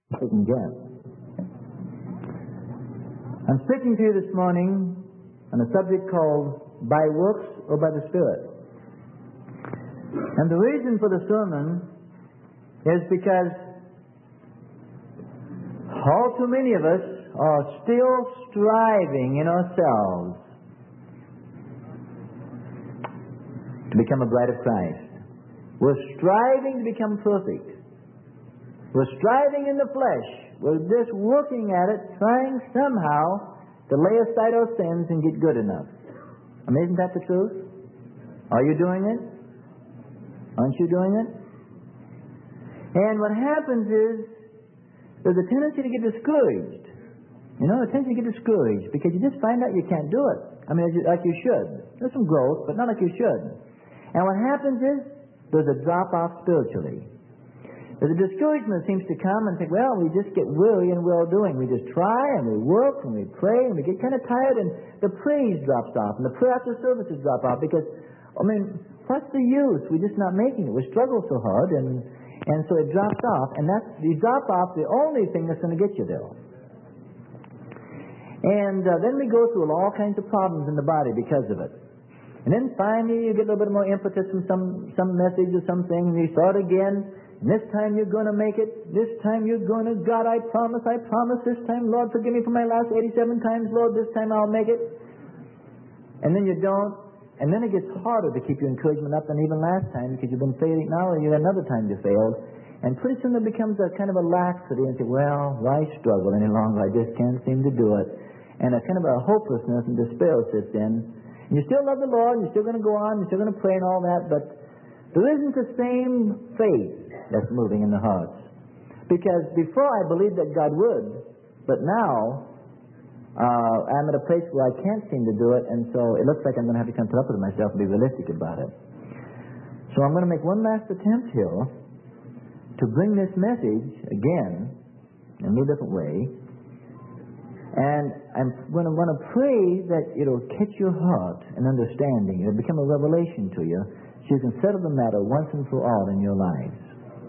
they can get. I'm speaking to you this morning on a subject called By Works or by the Spirit. And the reason for the sermon is because all too many of us are still striving in ourselves to become a bride of Christ. We're striving to become perfect. We're striving in the flesh. We're just working at it, trying somehow to lay aside our sins and get good enough. I mean, isn't that the truth? Are you doing it? Aren't you doing it? And what happens is there's a tendency to get discouraged. You know, a tendency to get discouraged because you just find out you can't do it. I mean, like you should. There's some growth, but not like you should. And what happens is there's a drop-off spiritually. There's a discouragement that seems to come and think, well, we just get weary in well-doing. We just try and we work and we pray and we get kind of tired and the praise drops off and the prayer after services drop off because, I mean, what's the use? We're just not making it. We struggle so hard and so it drops off. And that's the drop-off, the only thing that's going to get you there. And then we go through all kinds of problems in the body because of it. And then finally you get a little bit more impetus from some message or something and you start again. And this time you're going to make it. This time you're going to, God, I promise. This time, Lord, forgive me for my last 87 times. Lord, this time I'll make it. And then you don't. And then it gets harder to keep your encouragement up than even last time because you've been failing now or you had another time you failed. And pretty soon there becomes a kind of a laxity and you say, well, why struggle any longer? I just can't seem to do it. And a kind of a hopelessness and despair sits in. And you still love the Lord, and you're still going to go on, you're still going to pray and all that, but there isn't the same faith that's moving in the hearts. Because before I believed that God would, but now I'm at a place where I can't seem to do it, and so it looks like I'm going to have to come up with myself and be realistic about it. So I'm going to make one last attempt here to bring this message again in a little different way. And I'm going to want to pray that it'll catch your heart and understanding. It'll become a revelation to you so you can settle the matter once and for all in your lives.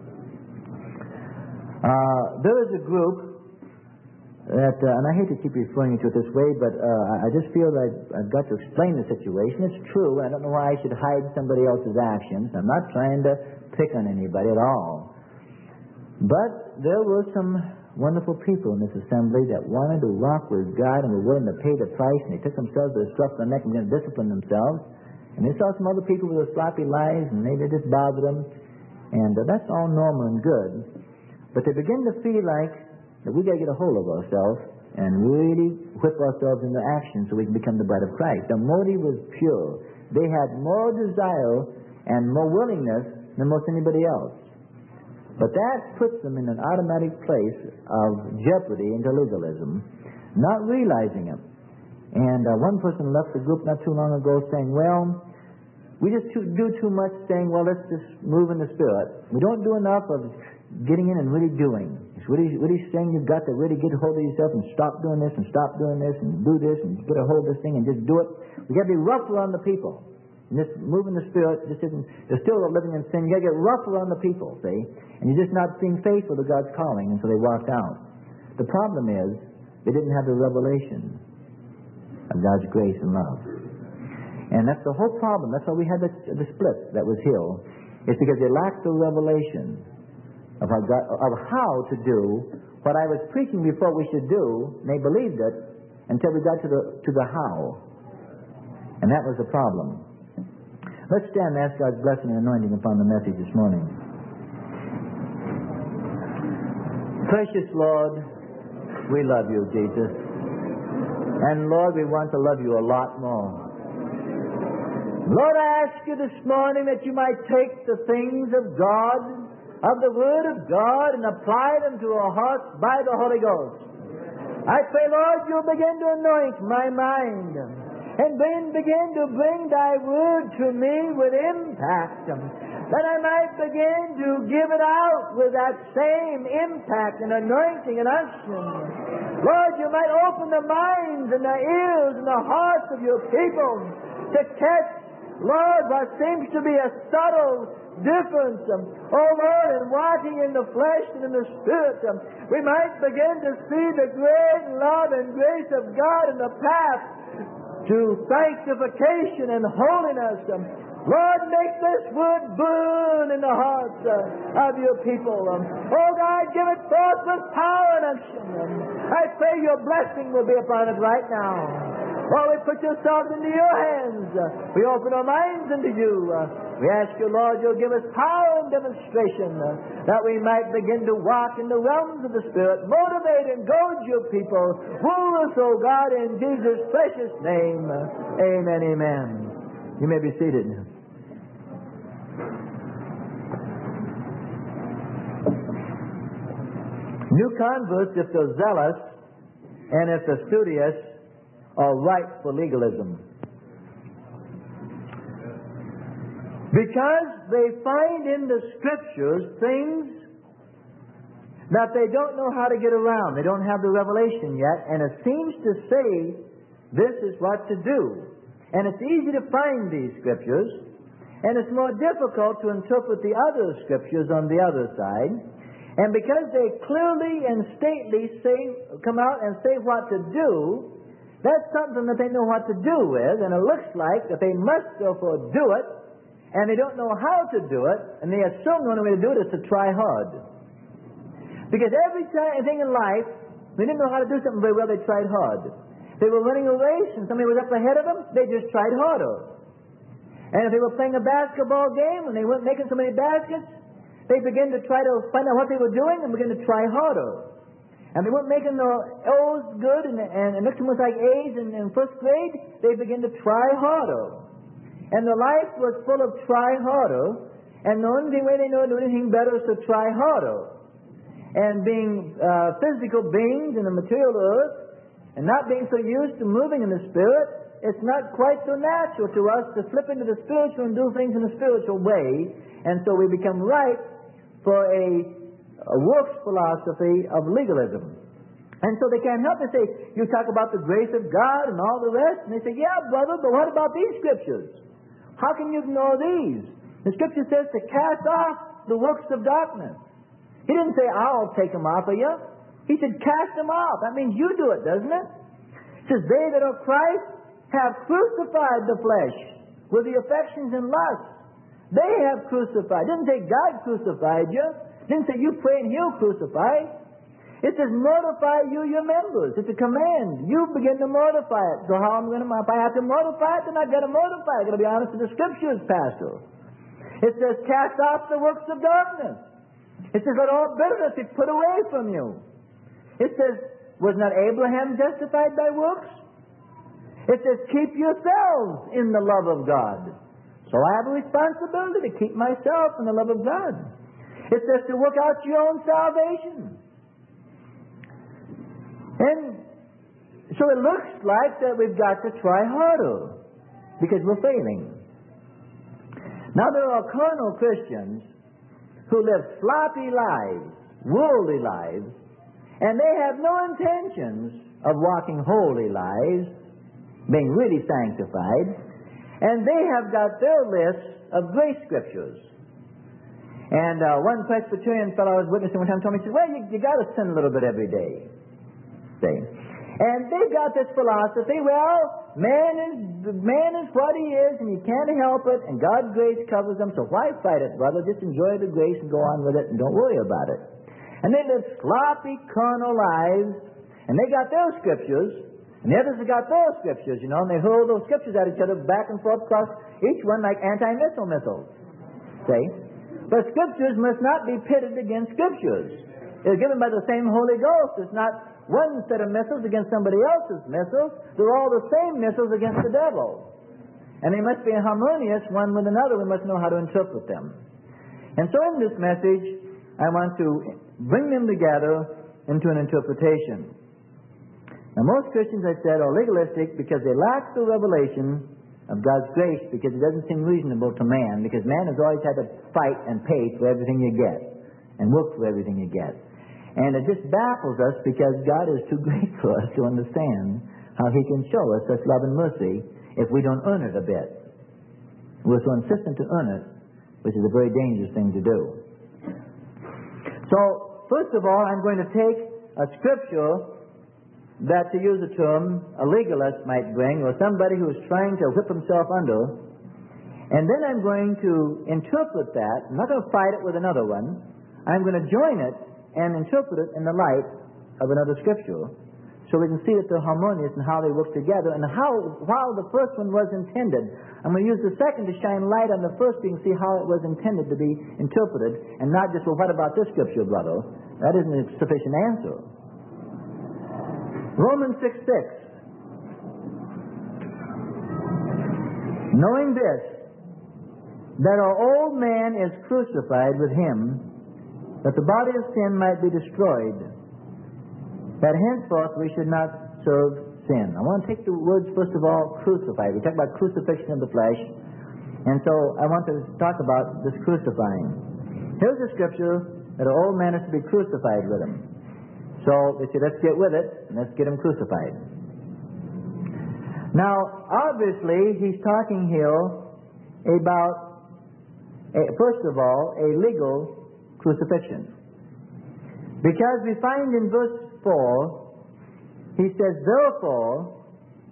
There is a group that, and I hate to keep referring to it this way, but I just feel that I've got to explain the situation. It's true. I don't know why I should hide somebody else's actions. I'm not trying to pick on anybody at all. But there were some wonderful people in this assembly that wanted to walk with God and were willing to pay the price, and they took themselves to the strap of the neck and began to discipline themselves. And they saw some other people with their sloppy lives, and they just bothered them. And that's all normal and good. But they begin to feel like that we got to get a hold of ourselves and really whip ourselves into action so we can become the bride of Christ. Their motive was pure. They had more desire and more willingness than most anybody else. But that puts them in an automatic place of jeopardy into legalism, not realizing it. And one person left the group not too long ago saying, well, we just do too much saying, well, let's just move in the Spirit. We don't do enough of getting in and really doing. It's really saying you've got to really get a hold of yourself and stop doing this and stop doing this and do this and get a hold of this thing and just do it. We've got to be rough around the people. And this moving the Spirit just isn't, they're still living in sin. You got to get rough around the people, see? And you're just not being faithful to God's calling, and so they walked out. The problem is, they didn't have the revelation of God's grace and love. And that's the whole problem. That's why we had the split that was here. It's because they lacked the revelation of how to do what I was preaching before we should do, and they believed it until we got to the how. And that was the problem. Let's stand and ask God's blessing and anointing upon the message this morning. Precious Lord, we love you, Jesus. And Lord, we want to love you a lot more. Lord, I ask you this morning that you might take the things of God, of the Word of God, and apply them to our hearts by the Holy Ghost. I pray, Lord, you'll begin to anoint my mind and begin to bring thy Word to me with impact, that I might begin to give it out with that same impact and anointing and unction. Lord, you might open the minds and the ears and the hearts of your people to catch Lord, what seems to be a subtle difference, oh Lord, in walking in the flesh and in the Spirit, we might begin to see the great love and grace of God in the path to sanctification and holiness. Lord, make this word burn in the hearts of your people. Oh God, give it forth with power and action. I pray your blessing will be upon it right now. While we put yourselves into your hands, we open our minds unto you. We ask you, Lord, you'll give us power and demonstration that we might begin to walk in the realms of the Spirit, motivate and goad your people. Rule us, O God, in Jesus' precious name. Amen, amen. You may be seated. New converts, if they're zealous and if they're studious, are ripe for legalism. Because they find in the Scriptures things that they don't know how to get around. They don't have the revelation yet, and it seems to say this is what to do. And it's easy to find these Scriptures, and it's more difficult to interpret the other Scriptures on the other side. And because they clearly and stately come out and say what to do, that's something that they know what to do with, and it looks like that they must therefore do it, and they don't know how to do it, and they assume the only way to do it is to try hard. Because every thing in life, they didn't know how to do something very well, they tried hard. They were running a race, and somebody was up ahead of them, they just tried harder. And if they were playing a basketball game, and they weren't making so many baskets, they began to try to find out what they were doing, and began to try harder. And they weren't making the O's good, and next to them was like A's in first grade, they began to try harder. And their life was full of try harder, and the only way they know to do anything better is to try harder. And being physical beings in the material earth, and not being so used to moving in the Spirit, it's not quite so natural to us to slip into the spiritual and do things in a spiritual way, and so we become ripe for a works philosophy of legalism. And so they can't help but say, you talk about the grace of God and all the rest, and they say, yeah, brother, but what about these Scriptures? How can you ignore these? The Scripture says to cast off the works of darkness. He didn't say, I'll take them off of you. He said, cast them off. That means you do it, doesn't it? It says, they that are Christ have crucified the flesh with the affections and lusts. They have crucified. It didn't say God crucified you. Didn't say you pray and He'll crucify. It says mortify you your members. It's a command. You begin to mortify it. So how am I going to? If I have to mortify it, then I've got to mortify it. I've got to be honest with the Scriptures, Pastor. It says cast off the works of darkness. It says let all bitterness be put away from you. It says was not Abraham justified by works? It says keep yourselves in the love of God. So I have a responsibility to keep myself in the love of God. It says to work out your own salvation. And so it looks like that we've got to try harder because we're failing. Now there are carnal Christians who live sloppy lives, worldly lives, and they have no intentions of walking holy lives, being really sanctified, and they have got their list of grace Scriptures. And one Presbyterian fellow I was witnessing one time told me, he said, well, you got to sin a little bit every day. See? And they've got this philosophy, well, man is what he is, and you can't help it, and God's grace covers them, so why fight it, brother? Just enjoy the grace and go on with it, and don't worry about it. And they live sloppy, carnal lives, and they got their Scriptures, and the others have got their Scriptures, and they hurl those Scriptures at each other back and forth across each one like anti-missile missiles. See? But Scriptures must not be pitted against Scriptures. They're given by the same Holy Ghost. It's not one set of missiles against somebody else's missiles. They're all the same missiles against the devil. And they must be harmonious one with another. We must know how to interpret them. And so in this message, I want to bring them together into an interpretation. Now most Christians, I said, are legalistic because they lack the revelation of God's grace, because it doesn't seem reasonable to man, because man has always had to fight and pay for everything you get and work for everything you get. And it just baffles us because God is too great for us to understand how He can show us such love and mercy if we don't earn it a bit. We're so insistent to earn it, which is a very dangerous thing to do. So, first of all, I'm going to take a scripture that, to use a term, a legalist might bring, or somebody who is trying to whip himself under, and then I'm going to interpret that. I'm not going to fight it with another one. I'm going to join it and interpret it in the light of another scripture, so we can see that they're harmonious and how they work together, and while the first one was intended, I'm going to use the second to shine light on the first, so you can see how it was intended to be interpreted, and not just, well, what about this scripture, brother? That isn't a sufficient answer. Romans 6:6. Knowing this, that our old man is crucified with him, that the body of sin might be destroyed, that henceforth we should not serve sin. I want to take the words, first of all, crucified. We talk about crucifixion of the flesh, and so I want to talk about this crucifying. Here's a scripture that our old man is to be crucified with him. So they say, let's get with it, and let's get him crucified. Now, obviously, he's talking here about, first of all, a legal crucifixion. Because we find in verse 4, he says, therefore,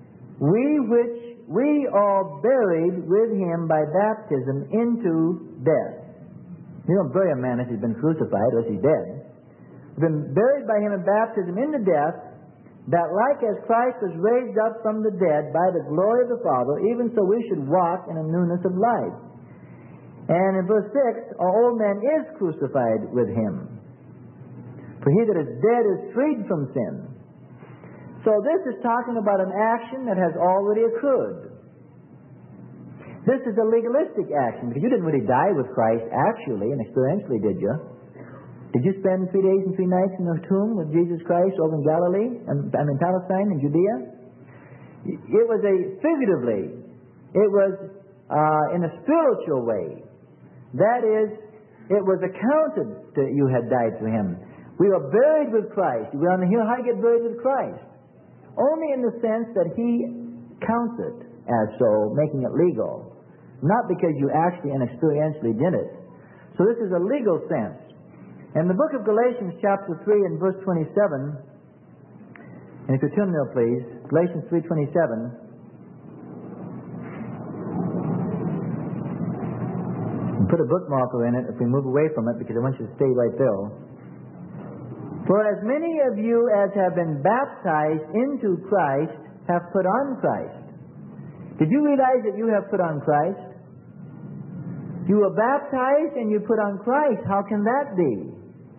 we are buried with him by baptism into death. You don't bury a man if he's been crucified or if he's dead. We've been buried by him in baptism into death, that like as Christ was raised up from the dead by the glory of the Father, even so we should walk in a newness of life. And in verse 6, our old man is crucified with him. For he that is dead is freed from sin. So this is talking about an action that has already occurred. This is a legalistic action, because you didn't really die with Christ actually and experientially, did you? Did you spend 3 days and 3 nights in the tomb with Jesus Christ over in Galilee, and in Palestine and Judea? It was figuratively. It was in a spiritual way. That is, it was accounted that you had died to him. We are buried with Christ. We want to hear how to get buried with Christ. Only in the sense that he counts it as so, making it legal. Not because you actually and experientially did it. So this is a legal sense. In the book of Galatians chapter 3 and verse 27, and if you turn there please, Galatians 3:27. Put a bookmarker in it if we move away from it, because I want you to stay right there. For as many of you as have been baptized into Christ have put on Christ. Did you realize that you have put on Christ? You were baptized and you put on Christ. How can that be?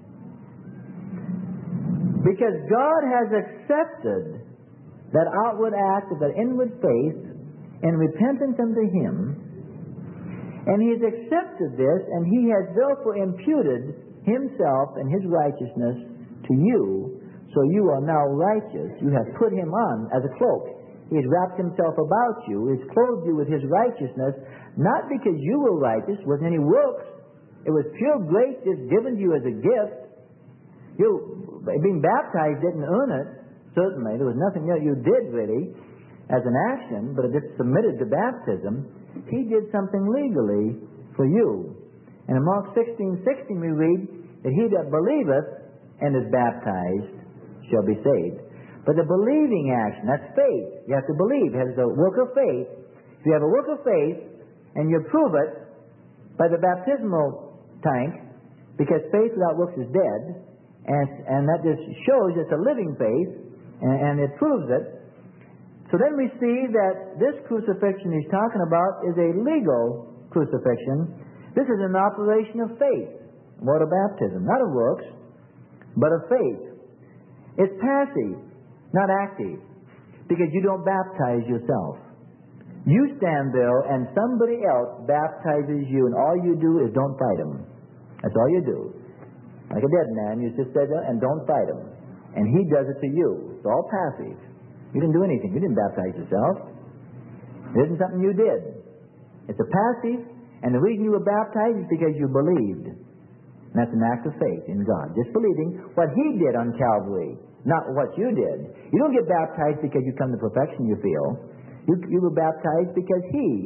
Because God has accepted that outward act of that inward faith and repentance unto him, and he has accepted this, and he has therefore imputed himself and his righteousness to you, so you are now righteous. You have put him on as a cloak. He has wrapped himself about you. He has clothed you with his righteousness, not because you were righteous with any works. It was pure grace just given to you as a gift. You, being baptized, didn't earn it, certainly. There was nothing that you did really as an action, but it just submitted to baptism. He did something legally for you. And in Mark 16:16 we read that he that believeth and is baptized shall be saved. But the believing action, that's faith. You have to believe. It has a work of faith. If you have a work of faith and you prove it by the baptismal tank, because faith without works is dead, and that just shows it's a living faith, and it proves it. So then we see that this crucifixion he's talking about is a legal crucifixion. This is an operation of faith, water baptism, not of works, but of faith. It's passive, not active, because you don't baptize yourself. You stand there and somebody else baptizes you, and all you do is don't fight him. That's all you do. Like a dead man, you just sit there and don't fight him. And he does it to you. It's all passive. You didn't do anything. You didn't baptize yourself. It isn't something you did. It's a passive, and the reason you were baptized is because you believed. And that's an act of faith in God. Just believing what he did on Calvary, not what you did. You don't get baptized because you come to perfection, you feel. You were baptized because he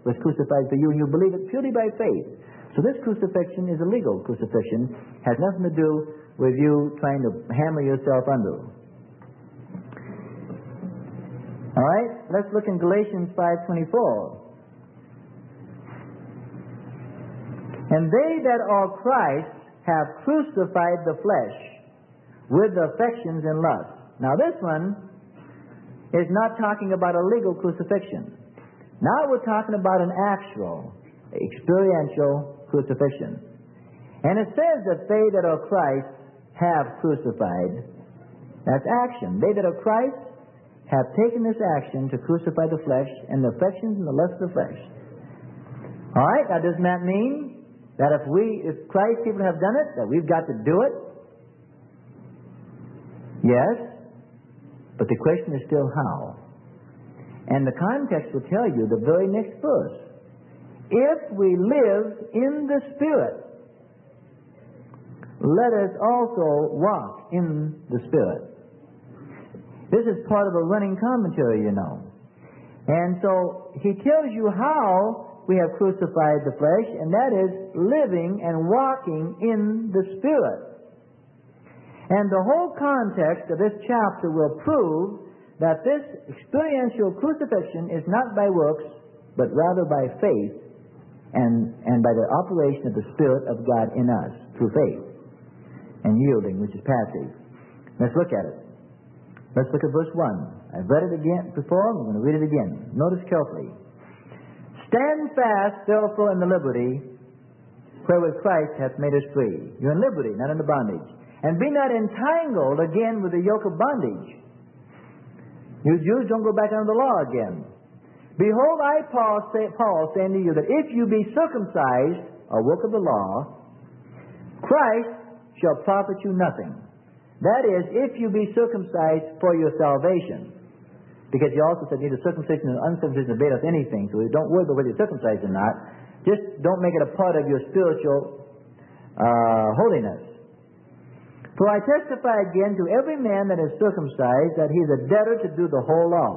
was crucified for you, and you believe it purely by faith. So this crucifixion is a legal crucifixion. Has nothing to do with you trying to hammer yourself under. All right, let's look in Galatians 5:24. And they that are Christ have crucified the flesh with the affections and lusts. Now this one is not talking about a legal crucifixion. Now we're talking about an actual, experiential crucifixion. And it says that they that are Christ have crucified. That's action. They that are Christ have taken this action to crucify the flesh and the affections and the lusts of the flesh. All right, now doesn't that mean that if Christ people have done it, that we've got to do it? Yes, but the question is still how. And the context will tell you the very next verse. If we live in the Spirit, let us also walk in the Spirit. This is part of a running commentary, you know. And so he tells you how we have crucified the flesh, and that is living and walking in the Spirit. And the whole context of this chapter will prove that this experiential crucifixion is not by works, but rather by faith and by the operation of the Spirit of God in us through faith and yielding, which is passive. Let's look at it. Let's look at verse 1. I've read it again before. I'm going to read it again. Notice carefully. Stand fast, therefore, in the liberty wherewith Christ hath made us free. You're in liberty, not under bondage. And be not entangled again with the yoke of bondage. You Jews, don't go back under the law again. Behold, I, Paul, say unto you that if you be circumcised, a work of the law, Christ shall profit you nothing. That is, if you be circumcised for your salvation. Because he also said neither circumcision nor uncircumcision availeth anything. So don't worry about whether you're circumcised or not. Just don't make it a part of your spiritual holiness. For I testify again to every man that is circumcised that he is a debtor to do the whole law.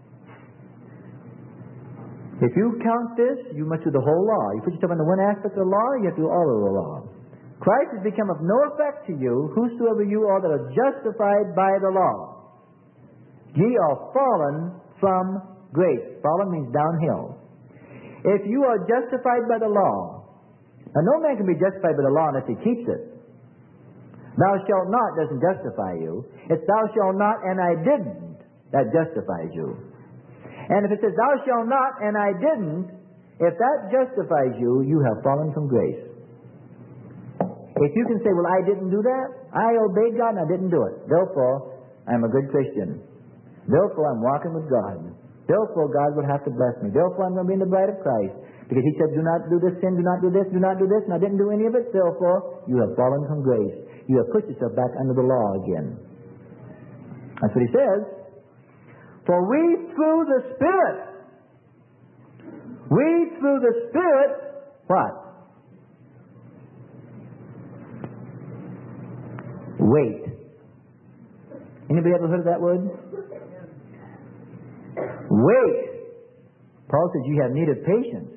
If you count this, you must do the whole law. You put yourself under one aspect of the law, you have to do all of the law. Christ has become of no effect to you, whosoever you are that are justified by the law. Ye are fallen from grace. Fallen means downhill. If you are justified by the law, now no man can be justified by the law unless he keeps it. Thou shalt not doesn't justify you. It's thou shalt not and I didn't that justifies you. And if it says thou shalt not and I didn't, if that justifies you, you have fallen from grace. If you can say, well, I didn't do that, I obeyed God and I didn't do it, therefore I'm a good Christian. Therefore, I'm walking with God. Therefore, God will have to bless me. Therefore, I'm going to be in the bride of Christ. Because he said, do not do this sin, do not do this, do not do this, and I didn't do any of it. Therefore, you have fallen from grace. You have put yourself back under the law again. That's what he says. For we through the Spirit, what? Wait. Anybody ever heard of that word? Wait. Paul says you have need of patience.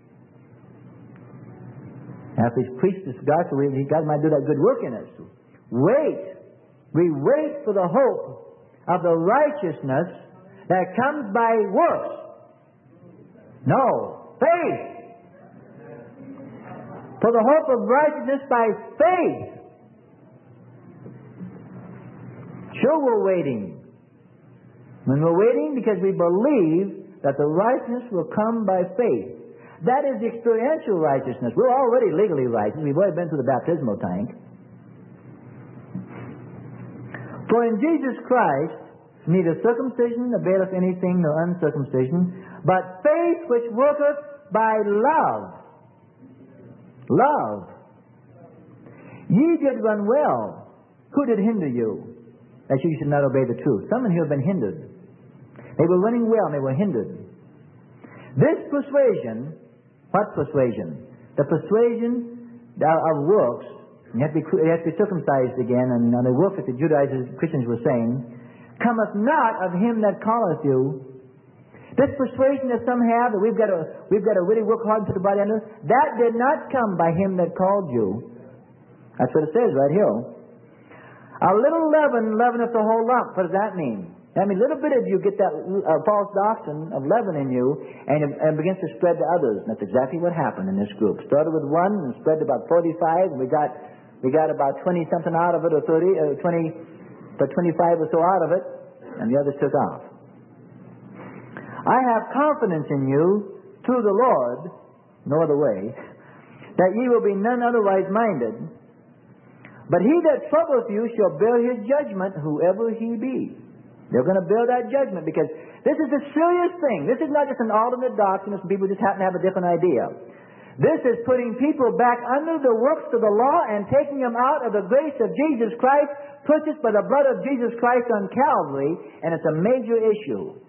After he's preached this gospel, God might do that good work in us. Wait. We wait for the hope of the righteousness that comes by works. No, faith. For the hope of righteousness by faith. Sure, we're waiting. When we're waiting because we believe that the righteousness will come by faith. That is the experiential righteousness. We're already legally righteous. We've already been through the baptismal tank. For in Jesus Christ, neither circumcision availeth anything nor uncircumcision, but faith which worketh by love. Love. Ye did run well. Who did hinder you, that you should not obey the truth? Some in here have been hindered. They were running well and they were hindered. This persuasion, what persuasion? The persuasion of works, you have to be circumcised again, and the work that the Judaizers, Christians were saying, cometh not of him that calleth you, This persuasion that some have, that we've got to really work hard to put the body under, that did not come by Him that called you. That's what it says right here. A little leaven leaveneth the whole lump. What does that mean? That means a little bit of you get that false doctrine of leaven in you, and begins to spread to others. And that's exactly what happened in this group. Started with one and spread to about 45, and we got about 20 something out of it, or 30, 20, but 25 or so out of it, and the others took off. I have confidence in you through the Lord, no other way, that ye will be none otherwise minded. But he that troubleth you shall bear his judgment, whoever he be. They're going to bear that judgment, because this is a serious thing. This is not just an alternate doctrine. Some people just happen to have a different idea. This is putting people back under the works of the law and taking them out of the grace of Jesus Christ, purchased by the blood of Jesus Christ on Calvary, and it's a major issue.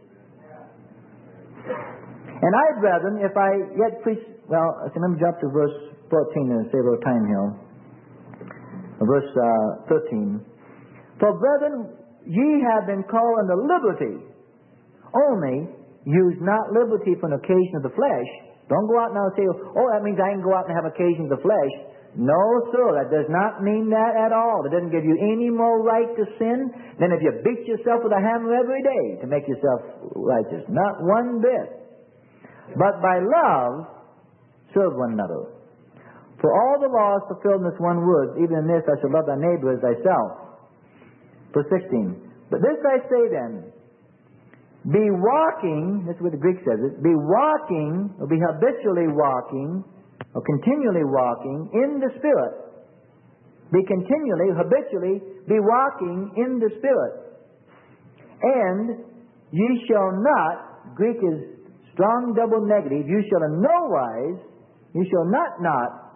And I, brethren, if I yet preach... Well, let me jump to verse 14 and save a little time here. Verse 13. For, brethren, ye have been called unto liberty. Only use not liberty for an occasion of the flesh. Don't go out now and say, oh, that means I can go out and have occasion of the flesh. No, sir, that does not mean that at all. It doesn't give you any more right to sin than if you beat yourself with a hammer every day to make yourself righteous. Not one bit. But by love, serve one another. For all the law is fulfilled in this one word, even in this, I shall love thy neighbor as thyself. Verse 16. But this I say then, be walking, this is what the Greek says it, be walking, or be habitually walking, or continually walking in the Spirit. Be continually, habitually, be walking in the Spirit. And ye shall not, Greek is strong double negative, you shall in no wise, you shall not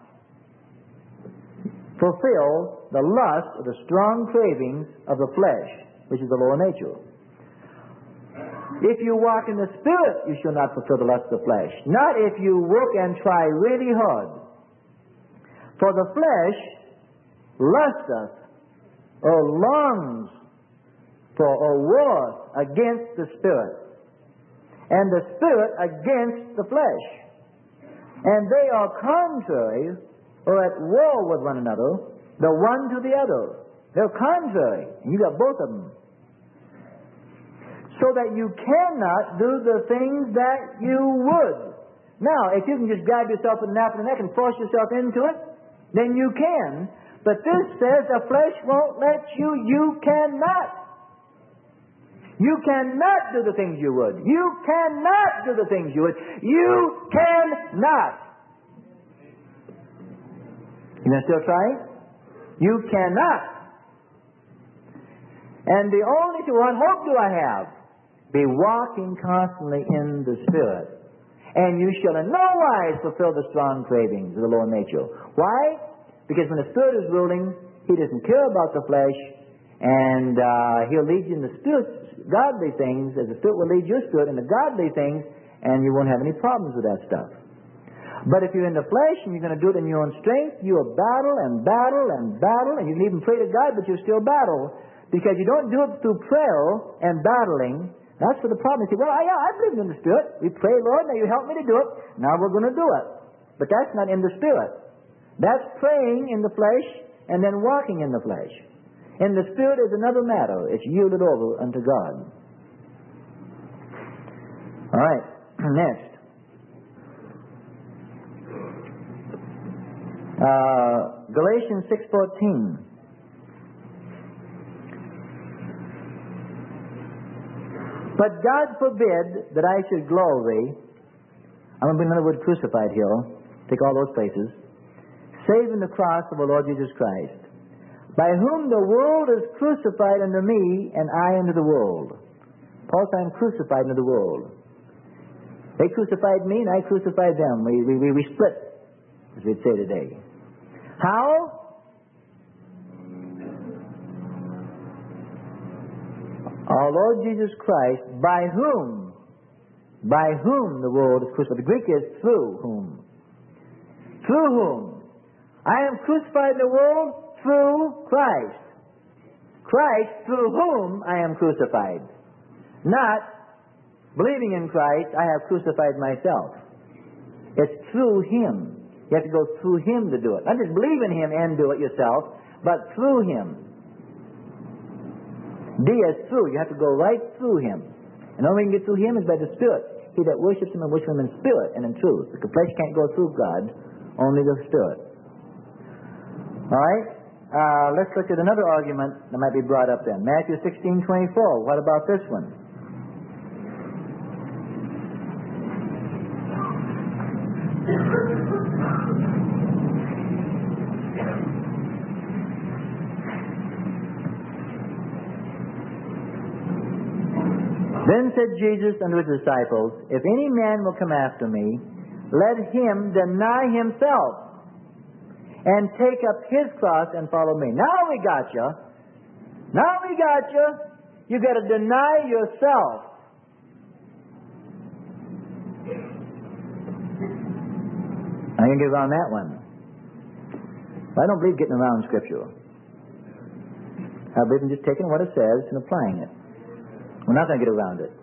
fulfill the lust or the strong cravings of the flesh, which is the lower nature. If you walk in the Spirit, you shall not fulfill the lust of the flesh. Not if you work and try really hard. For the flesh lusteth or longs for or wars against the Spirit, and the Spirit against the flesh. And they are contrary, or at war with one another, the one to the other. They're contrary. And you got both of them. So that you cannot do the things that you would. Now, if you can just grab yourself with a nape of the neck and force yourself into it, then you can. But this says the flesh won't let you. You cannot. You cannot do the things you would. You cannot do the things you would. You cannot. You going to still try it? You cannot. And the only to what hope do I have? Be walking constantly in the Spirit. And you shall in no wise fulfill the strong cravings of the lower nature. Why? Because when the Spirit is ruling, He doesn't care about the flesh, and He'll lead you in the Spirit, godly things, as the Spirit will lead your spirit in the godly things, and you won't have any problems with that stuff. But if you're in the flesh and you're going to do it in your own strength, you'll battle and battle and battle, and you can even pray to God, but you'll still battle, because you don't do it through prayer and battling. That's for the problem. You say, well, I believe in the Spirit. We pray, Lord, now you help me to do it. Now we're going to do it. But that's not in the Spirit. That's praying in the flesh and then walking in the flesh. In the Spirit is another matter. It's yielded over unto God. All right. Next. Galatians 6:14. But God forbid that I should glory. I'm going to bring another word crucified here. Take all those places. Save in the cross of our Lord Jesus Christ, by whom the world is crucified unto me, and I unto the world. Paul said, I'm crucified unto the world. They crucified me, and I crucified them. We split, as we'd say today. How? Our Lord Jesus Christ, by whom the world is crucified. The Greek is through whom. Through whom? I am crucified in the world through Christ. Christ, through whom I am crucified. Not Believing in Christ, I have crucified myself. It's through Him. You have to go through Him to do it. Not just believe in Him and do it yourself, but through Him. D is through. You have to go right through Him. And the only way you can get through Him is by the Spirit. He that worships Him and worships Him in spirit and in truth. The flesh can't go through God, only the Spirit. All right? Let's look at another argument that might be brought up then. Matthew 16:24. What about this one? Then said Jesus unto His disciples, If any man will come after me, let him deny himself and take up his cross and follow me. Now we got you. Now we got you. You got to deny yourself. I can get around that one. I don't believe getting around Scripture. I believe in just taking what it says and applying it. We're not going to get around it.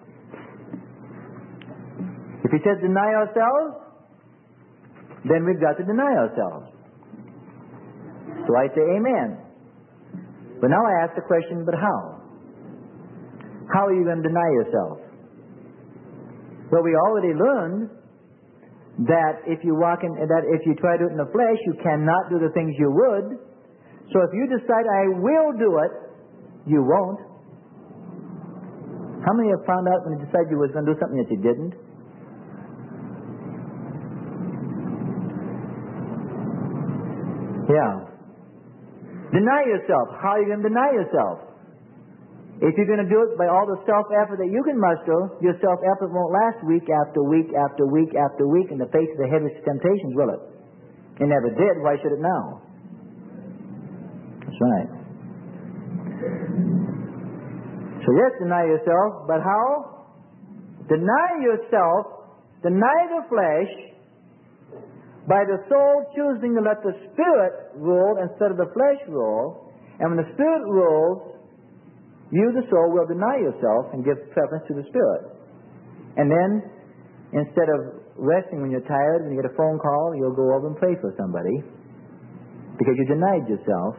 If He says deny ourselves, then we've got to deny ourselves. So I say amen. But now I ask the question, but how? How are you going to deny yourself? Well, we already learned that if you try to do it in the flesh, you cannot do the things you would. So if you decide I will do it, you won't. How many have found out when you decided you were going to do something that you didn't? Yeah. Deny yourself. How are you going to deny yourself? If you're going to do it by all the self-effort that you can muster, your self-effort won't last week after week after week after week in the face of the heaviest temptations, will it? It never did. Why should it now? That's right. So yes, deny yourself, but how? Deny yourself, deny the flesh, by the soul choosing to let the Spirit rule instead of the flesh rule. And when the Spirit rules, you, the soul, will deny yourself and give preference to the Spirit. And then, instead of resting when you're tired, when you get a phone call, you'll go over and pray for somebody because you denied yourself.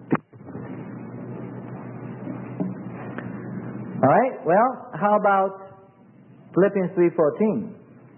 All right, well, how about Philippians 3:14?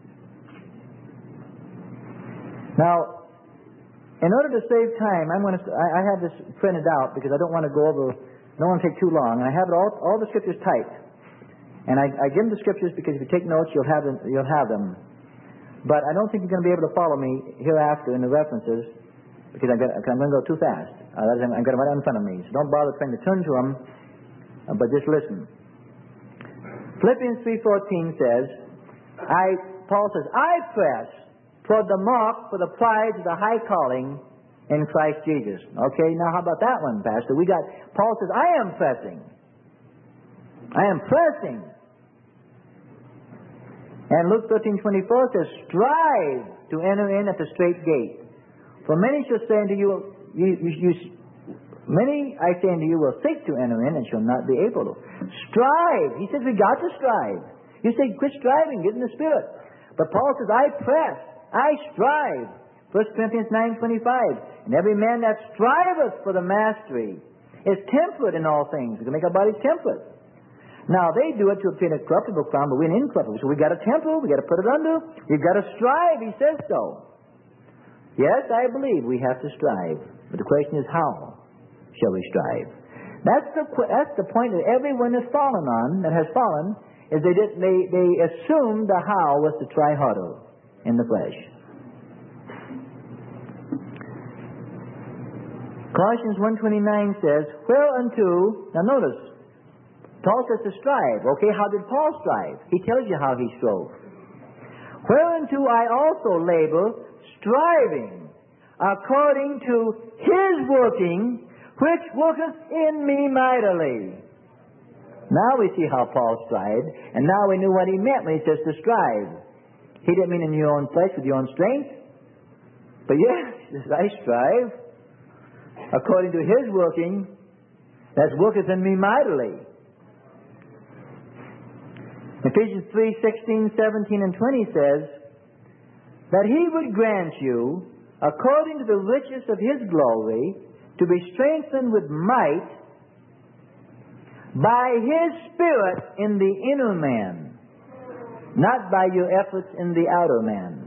Now, in order to save time, I have this printed out because I don't want to go over, I don't want to take too long. And I have it all the scriptures typed. And I give them the scriptures because if you take notes, you'll have them. But I don't think you're going to be able to follow me hereafter in the references because I'm going to go too fast. I've got them right in front of me. So don't bother trying to turn to them, but just listen. Philippians 3:14 says, Paul says, I press toward the mark for the prize of the high calling in Christ Jesus. Okay, now how about that one, Pastor? Paul says, I am pressing. I am pressing. And Luke 13:24 says, strive to enter in at the straight gate. For many shall say unto you, many, I say unto you, will seek to enter in and shall not be able to. Strive. He says we got to strive. You say, quit striving, get in the Spirit. But Paul says, I press, I strive. 1 Corinthians 9:25. And every man that striveth for the mastery is temperate in all things. We can make our bodies temperate. Now, they do it to obtain a corruptible crown, but we're an incorruptible. So we've got to temper, we've got to put it under, we've got to strive. He says so. Yes, I believe we have to strive. But the question is, how shall we strive? That's the point that everyone has fallen on, that has fallen, is they assumed the how was to try harder in the flesh. Colossians 1:29 says, whereunto, now notice, Paul says to strive. Okay, how did Paul strive? He tells you how he strove. Whereunto I also labor, striving, according to His working, which worketh in me mightily. Now we see how Paul strived, and now we knew what he meant when he says to strive. He didn't mean in your own flesh with your own strength. But yes, he says, I strive according to His working, that worketh in me mightily. In Ephesians 3:16, 17, and 20 says, that He would grant you, according to the riches of His glory, to be strengthened with might by His Spirit in the inner man, not by your efforts in the outer man.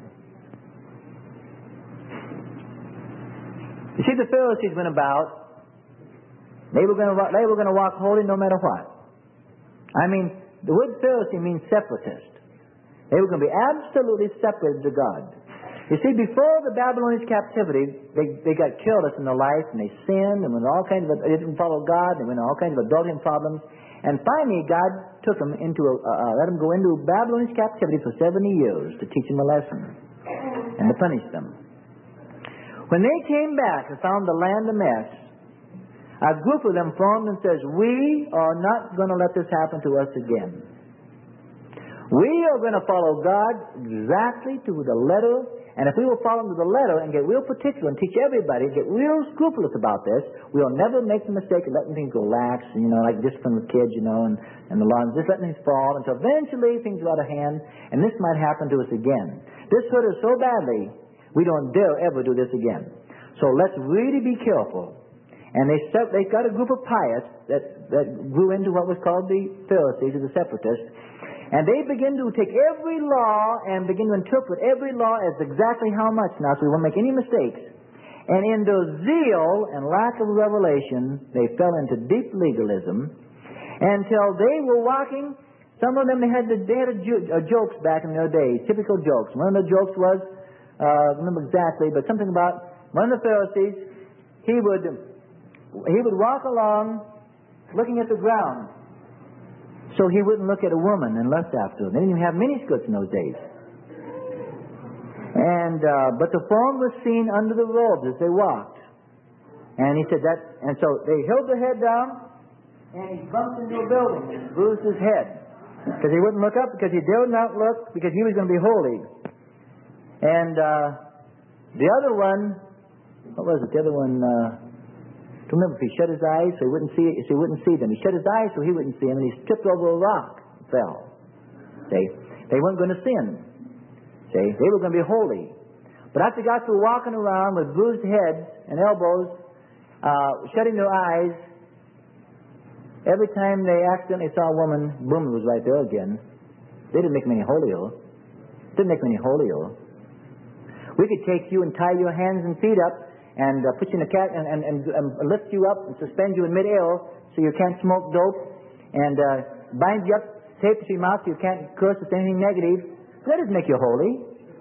You see, the Pharisees went about, they were going to walk holy no matter what. I mean, the word Pharisee means separatist. They were going to be absolutely separated to God. You see, before the Babylonian captivity, they got careless in their life, and they sinned, and went all kinds of, they didn't follow God, they went all kinds of adultery problems. And finally, God took them let them go into Babylonian captivity for 70 years to teach them a lesson and to punish them. When they came back and found the land a mess, a group of them formed and says, we are not going to let this happen to us again. We are going to follow God exactly to the letter, and if we will follow Him to the letter and get real particular and teach everybody, get real scrupulous about this, we'll never make the mistake of letting things go lax, like discipline with kids, and the law, just letting things fall until eventually things are out of hand, and this might happen to us again. This hurt us so badly, we don't dare ever do this again. So let's really be careful. And they got a group of pious that grew into what was called the Pharisees, or the separatists, and they begin to take every law and begin to interpret every law as exactly how much now, so we won't make any mistakes. And in their zeal and lack of revelation, they fell into deep legalism until they were walking. Some of them, they had jokes back in their days, typical jokes. One of the jokes was, I don't remember exactly, but something about one of the Pharisees, he would walk along looking at the ground so he wouldn't look at a woman and lust after her. They didn't even have miniskirts in those days. But the form was seen under the robes as they walked. And he said that, and so they held their head down, and he bumped into a building and bruised his head. Because he wouldn't look up, because he dared not look, because he was going to be holy. And the other one, what was it? The other one, I don't remember if he shut his eyes so he wouldn't see them. He shut his eyes so he wouldn't see them, and he tripped over a rock and fell. See? They weren't going to sin. See? They were going to be holy. But after they got through walking around with bruised heads and elbows, shutting their eyes, every time they accidentally saw a woman, boom, it was right there again. They didn't make them any holier. Didn't make them any holier. We could take you and tie your hands and feet up and put you in a cat and lift you up and suspend you in midair so you can't smoke dope, and bind you up, tape to your mouth so you can't curse or say anything negative. That doesn't make you holy.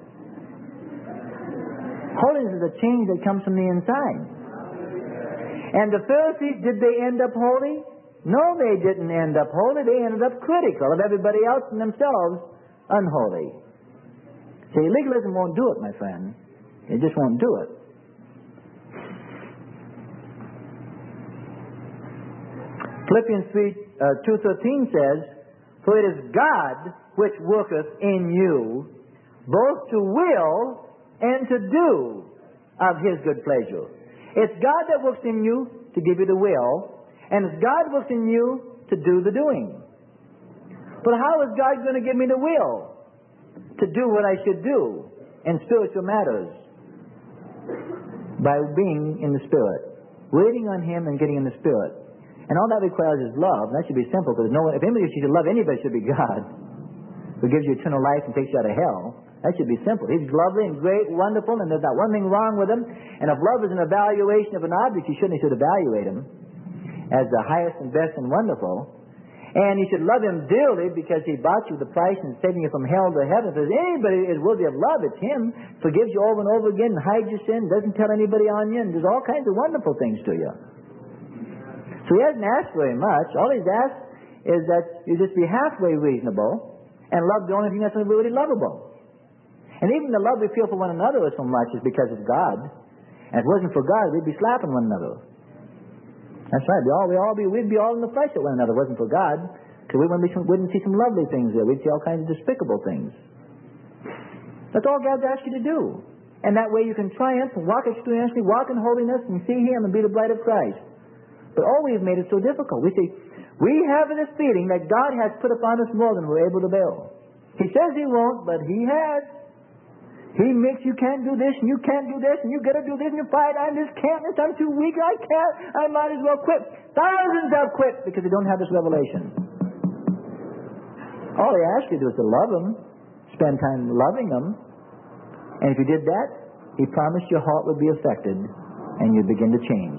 Holiness is a change that comes from the inside. And the Pharisees, did they end up holy? No, they didn't end up holy. They ended up critical of everybody else and themselves unholy. See, legalism won't do it, my friend. It just won't do it. Philippians 2:13 says, for it is God which worketh in you, both to will and to do of His good pleasure. It's God that works in you to give you the will, and it's God works in you to do the doing. But how is God going to give me the will to do what I should do in spiritual matters? By being in the Spirit, waiting on Him and getting in the Spirit. And all that requires is love. And that should be simple, because if anybody should love anybody, it should be God, who gives you eternal life and takes you out of hell. That should be simple. He's lovely and great, wonderful, and there's not one thing wrong with Him. And if love is an evaluation of an object, you should evaluate Him as the highest and best and wonderful. And you should love Him dearly because He bought you the price and saving you from hell to heaven. If there's anybody is worthy of love, it's Him. Forgives you over and over again and hides your sin, doesn't tell anybody on you, and does all kinds of wonderful things to you. So He hasn't asked very much. All He's asked is that you just be halfway reasonable and love the only thing that's really lovable. And even the love we feel for one another so much is because of God. And if it wasn't for God, we'd be slapping one another. That's right. We'd be all in the flesh at one another if it wasn't for God. Because we wouldn't see some lovely things there. We'd see all kinds of despicable things. That's all God's asked you to do. And that way you can triumph and walk experientially, walk in holiness, and see Him and be the bride of Christ. But all we've made it so difficult. We say, We have this feeling that God has put upon us more than we're able to bear. He says He won't, but He has. He makes you can't do this, and you can't do this, and you got to do this, and you fight, I just can't, I'm too weak, I can't, I might as well quit. Thousands have quit because they don't have this revelation. All He asks you to do is to love them, spend time loving them, and if you did that, He promised your heart would be affected, and you'd begin to change.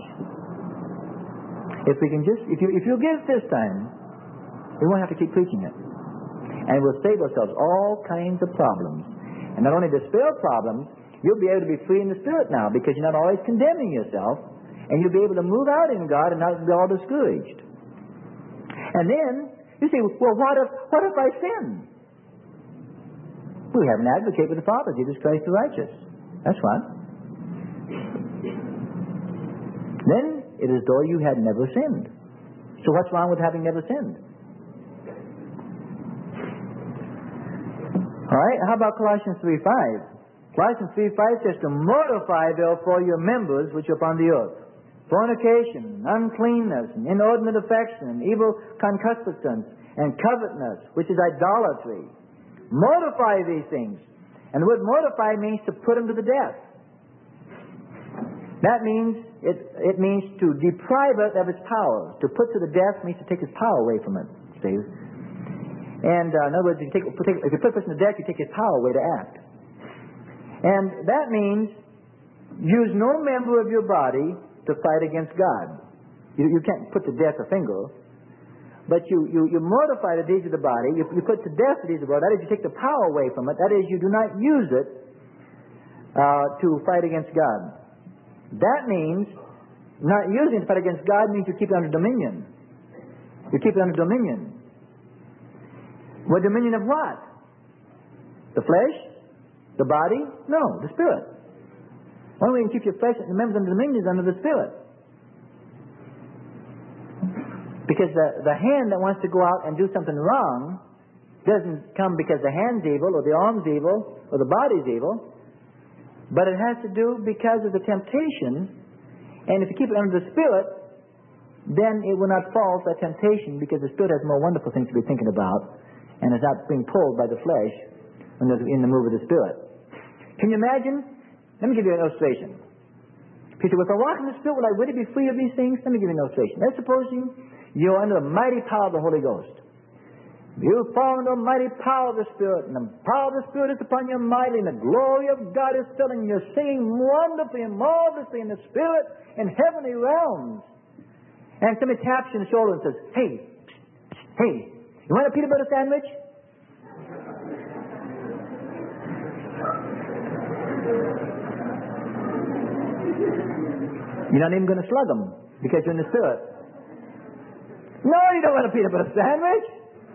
If we can just, if you'll give this time, we won't have to keep preaching it. And we'll save ourselves all kinds of problems. And not only the spiritual problems, you'll be able to be free in the Spirit now because you're not always condemning yourself, and you'll be able to move out in God and not be all discouraged. And then, you say, well, what if I sin? We have an advocate with the Father, Jesus Christ the righteous. That's one. Then, it is as though you had never sinned. So what's wrong with having never sinned? All right, how about Colossians 3:5? Colossians 3:5 says to mortify therefore your members which are upon the earth. Fornication, uncleanness, and inordinate affection, and evil concupiscence, and covetousness, which is idolatry. Mortify these things. And the word mortify means to put them to the death. That means, it means to deprive it of its power. To put to the death means to take its power away from it. See? And in other words, if you put a person to death, you take his power away to act. And that means use no member of your body to fight against God. You can't put to death a finger, but you mortify the deeds of the body. You put to death the deeds of the body. That is, you take the power away from it. That is, you do not use it to fight against God. That means not using it to fight against God means you keep it under dominion. You keep it under dominion. What dominion of what? The flesh? The body? No, the Spirit. Only way you can keep your flesh and the members under dominion is under the Spirit. Because the hand that wants to go out and do something wrong doesn't come because the hand's evil or the arm's evil or the body's evil, but it has to do because of the temptation. And if you keep it under the Spirit, then it will not fall for that temptation because the Spirit has more wonderful things to be thinking about. And is not being pulled by the flesh when they're in the move of the Spirit. Can you imagine? Let me give you an illustration. People say, well, if I walk in the Spirit, will I really be free of these things? Let me give you an illustration. Let's suppose you're under the mighty power of the Holy Ghost. You fall under the mighty power of the Spirit, and the power of the Spirit is upon you mightily, and the glory of God is filling you. You're singing wonderfully and marvelously in the Spirit in heavenly realms. And somebody taps you on the shoulder and says, hey, you want a peanut butter sandwich? You're not even going to slug them because you're in the Spirit. No, you don't want a peanut butter sandwich.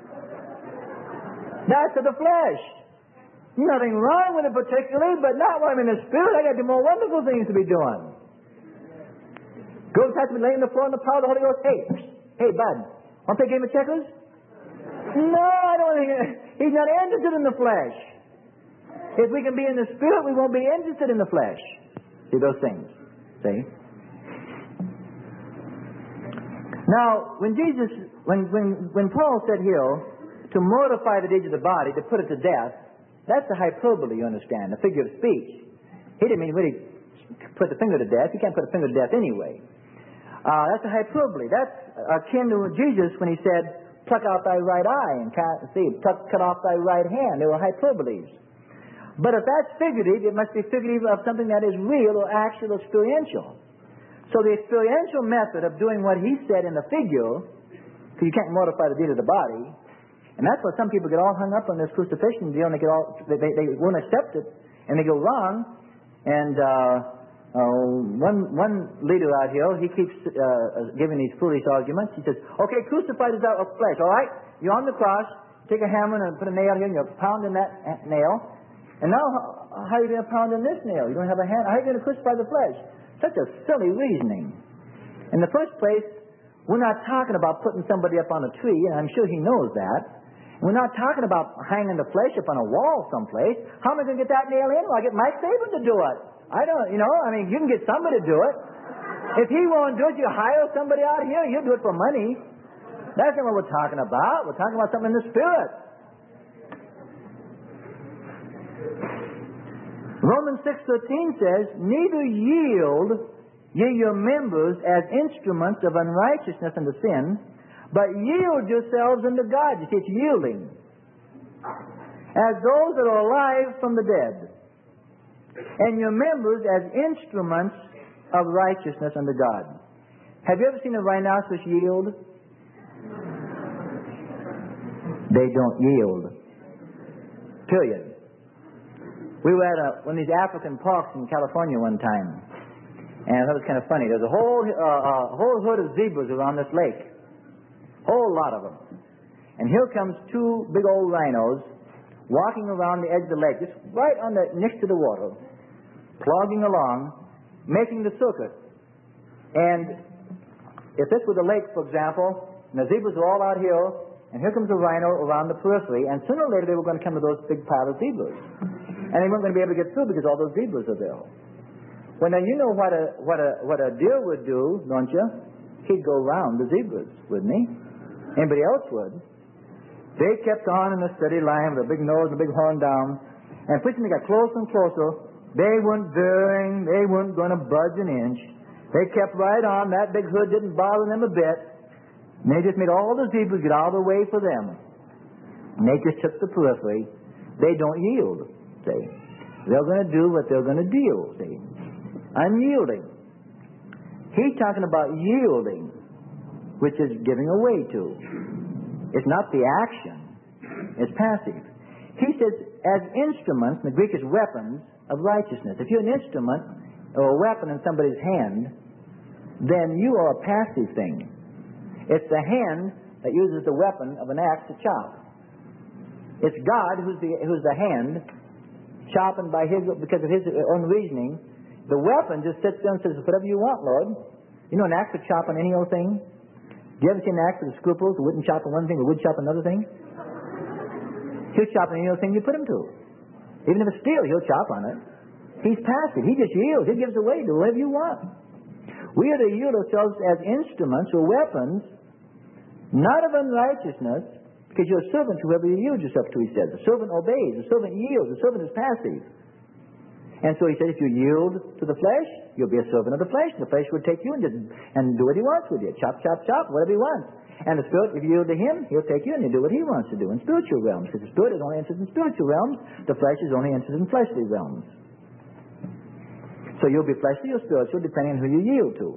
That's of the flesh. Nothing wrong with it particularly, but not when I'm in the Spirit. I got to do more wonderful things to be doing. Go touch me, lay on the floor in the power of the Holy Ghost. Hey, bud, want to play a game of checkers? No, I don't think he's not interested in the flesh. If we can be in the Spirit, we won't be interested in the flesh. See those things. See? Now, when Paul said here to mortify the deeds of the body, to put it to death, that's a hyperbole, you understand, a figure of speech. He didn't mean really put the finger to death. You can't put a finger to death anyway. That's a hyperbole. That's akin to Jesus when he said, pluck out thy right eye and cut off thy right hand. They were hyperboles. But if that's figurative, it must be figurative of something that is real or actual or experiential. So the experiential method of doing what he said in the figure, because you can't mortify the deed of the body, and that's why some people get all hung up on this crucifixion deal, and they won't accept it, and they go wrong. And one leader out here, he keeps giving these foolish arguments. He says, okay, crucified is out of flesh, all right? You're on the cross, take a hammer and put a nail here, and you're pounding that nail. And now, how are you going to pound in this nail? You don't have a hand. How are you going to crucify the flesh? Such a silly reasoning. In the first place, we're not talking about putting somebody up on a tree, and I'm sure he knows that. We're not talking about hanging the flesh up on a wall someplace. How am I going to get that nail in? Well, I get Mike Saban to do it. I don't, you can get somebody to do it. If he won't do it, you hire somebody out here, you'll do it for money. That's not what we're talking about. We're talking about something in the Spirit. Romans 6:13 says, neither yield ye your members as instruments of unrighteousness unto sin, but yield yourselves unto God. You see, it's yielding. As those that are alive from the dead, and your members as instruments of righteousness unto God. Have you ever seen a rhinoceros yield? They don't yield. Period. We were at one of these African parks in California one time, and that was kind of funny. There's a whole hood of zebras around this lake, whole lot of them. And here comes two big old rhinos walking around the edge of the lake, just right on next to the water, plodding along, making the circuit. And if this were the lake, for example, and the zebras are all out here, and here comes a rhino around the periphery, and sooner or later they were going to come to those big pile of zebras. And they weren't going to be able to get through because all those zebras are there. Well, now you know what a deer would do, don't you? He'd go around the zebras, wouldn't he? Anybody else would. They kept on in a steady line with a big nose and a big horn down. And pretty soon they got closer and closer. They weren't veering. They weren't going to budge an inch. They kept right on. That big hood didn't bother them a bit. And they just made all the zebras get out of the way for them. And they just took the periphery. They don't yield. See? They're going to do what they're going to deal. See? Unyielding. He's talking about yielding, which is giving away to. It's not the action. It's passive. He says, as instruments, in the Greek is weapons of righteousness. If you're an instrument or a weapon in somebody's hand, then you are a passive thing. It's the hand that uses the weapon of an axe to chop. It's God who's the hand, chopping because of his own reasoning. The weapon just sits there and says, whatever you want, Lord. You know, an axe would chop on any old thing. Do you ever see an axe with scruples? It wouldn't chop on one thing, it would chop another thing. He'll chop on any old thing you put him to. Even if it's steel, he'll chop on it. He's passive. He just yields. He gives away to whatever you want. We are to yield ourselves as instruments or weapons, not of unrighteousness, because you're a servant to whoever you yield yourself to, he says. The servant obeys. The servant yields. The servant is passive. And so he said, if you yield to the flesh, you'll be a servant of the flesh. The flesh would take you and do what he wants with you. Chop, chop, chop, whatever he wants. And the Spirit, if you yield to him, he'll take you and he'll do what he wants to do in spiritual realms. Because the Spirit is only interested in spiritual realms. The flesh is only interested in fleshly realms. So you'll be fleshly or spiritual depending on who you yield to.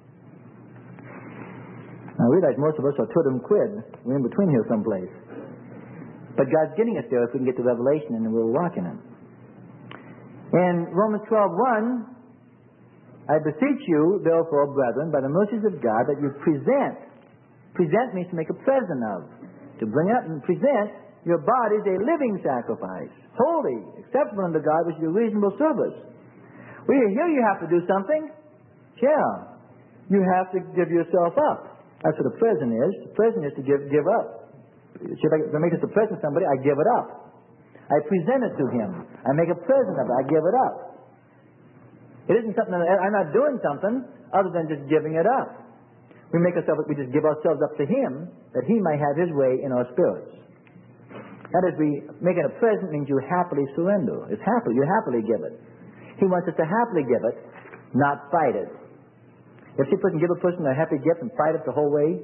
Now I realize most of us are twiddle and quid. We're in between here someplace. But God's getting us there if we can get to Revelation and we'll walk in it. In Romans 12:1, I beseech you, therefore, brethren, by the mercies of God, that you present means to make a present of, to bring up and present your bodies a living sacrifice, holy, acceptable unto God, which is your reasonable service. Well, here you have to do something. Yeah. You have to give yourself up. That's what a present is. The present is to give up. If I make this a present to somebody, I give it up. I present it to him. I make a present of it. I give it up. It isn't something I'm not doing something other than just giving it up. We just give ourselves up to him that he might have his way in our spirits. That is, making a present means you happily surrender. It's happily. You happily give it. He wants us to happily give it, not fight it. If you can give a person a happy gift and fight it the whole way,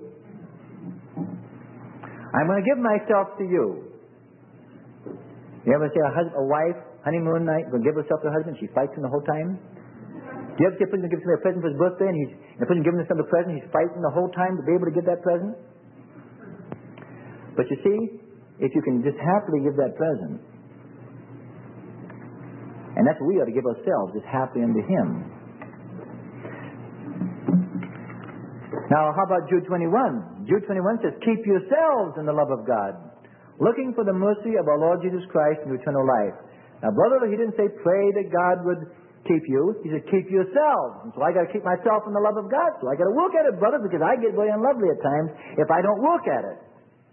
I'm going to give myself to you. You ever see a wife, honeymoon night, going to give herself to her husband, she fights him the whole time? Do you ever see a person give somebody a present for his birthday, and the person giving somebody a present, he's fighting the whole time to be able to get that present? But you see, if you can just happily give that present, and that's what we ought to give ourselves, just happily unto him. Now, how about Jude 21? Jude 21 says, keep yourselves in the love of God, looking for the mercy of our Lord Jesus Christ and eternal life. Now, brother, he didn't say pray that God would keep you. He said keep yourselves. And so I got to keep myself in the love of God. So I got to work at it, brother, because I get very unlovely at times if I don't work at it.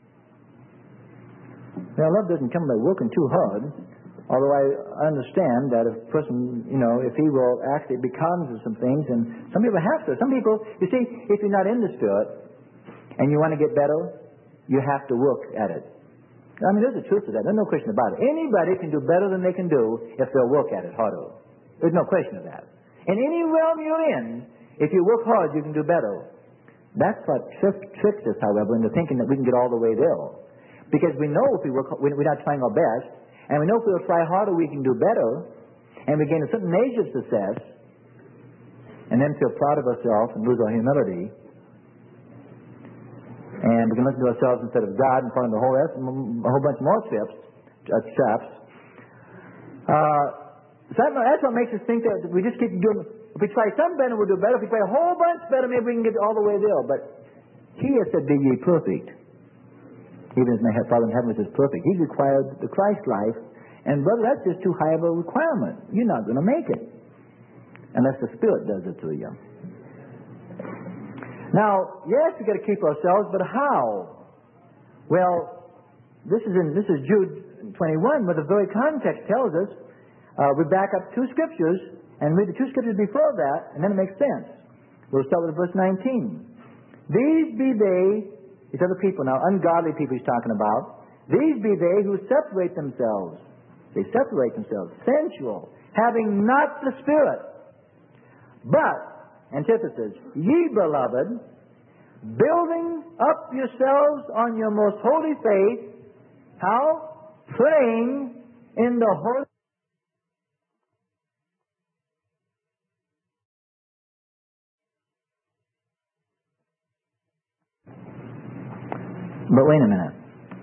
Now, love doesn't come by working too hard. Although I understand that if a person, if he will actually be cognizant of some things, and some people have to. Some people, you see, if you're not in the Spirit and you want to get better, you have to work at it. I mean, there's a truth to that. There's no question about it. Anybody can do better than they can do if they'll work at it harder. There's no question of that. In any realm you're in, if you work hard, you can do better. That's what tricks us, however, into thinking that we can get all the way there. Because we know if we work, we're not trying our best, and we know if we'll try harder, we can do better, and we gain a certain measure of success, and then feel proud of ourselves and lose our humility. And we can listen to ourselves instead of God and fall into a whole bunch more traps. So that's what makes us think that we just keep doing. If we try some better, we'll do better. If we try a whole bunch better, maybe we can get all the way there. But He has said, "Be ye perfect, even as my Father in heaven is perfect." He required the Christ life, and brother, that's just too high of a requirement. You're not going to make it unless the Spirit does it to you. Now, yes, we've got to keep ourselves, but how? Well, this is Jude 21, where the very context tells us. We back up two scriptures and read the two scriptures before that, and then it makes sense. We'll start with verse 19. These be they, these other people now, ungodly people he's talking about. These be they who separate themselves. They separate themselves, sensual, having not the Spirit. But, antithesis, ye beloved, building up yourselves on your most holy faith, how? Praying in the Holy. But wait a minute.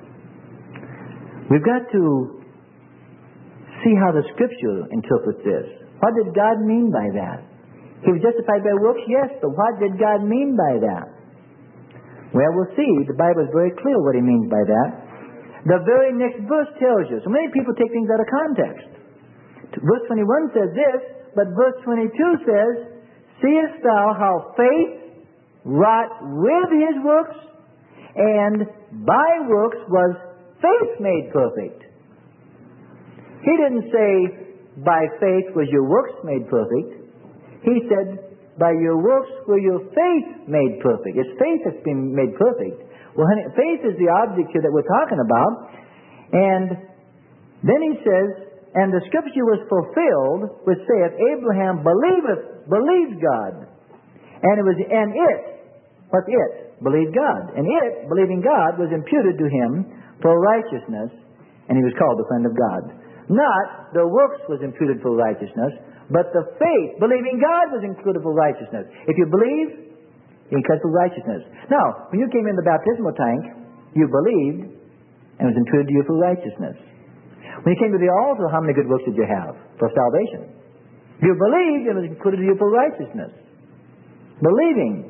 We've got to see how the Scripture interprets this. What did God mean by that? He was justified by works, yes, but what did God mean by that? Well, we'll see. The Bible is very clear what He means by that. The very next verse tells you. So many people take things out of context. Verse 21 says this, but verse 22 says, "Seest thou how faith wrought with His works, and by works was faith made perfect." He didn't say, by faith was your works made perfect. He said, by your works were your faith made perfect. It's faith that's been made perfect. Well, honey, faith is the object here that we're talking about. And then he says, and the scripture was fulfilled, which saith, Abraham believed God. And what's it? Believed God. And it, believing God, was imputed to him for righteousness, and he was called the friend of God. Not the works was imputed for righteousness, but the faith, believing God, was included for righteousness. If you believe, you include for righteousness. Now, when you came in the baptismal tank, you believed, and it was imputed to you for righteousness. When you came to the altar, how many good works did you have for salvation? You believed, and it was included to you for righteousness. Believing.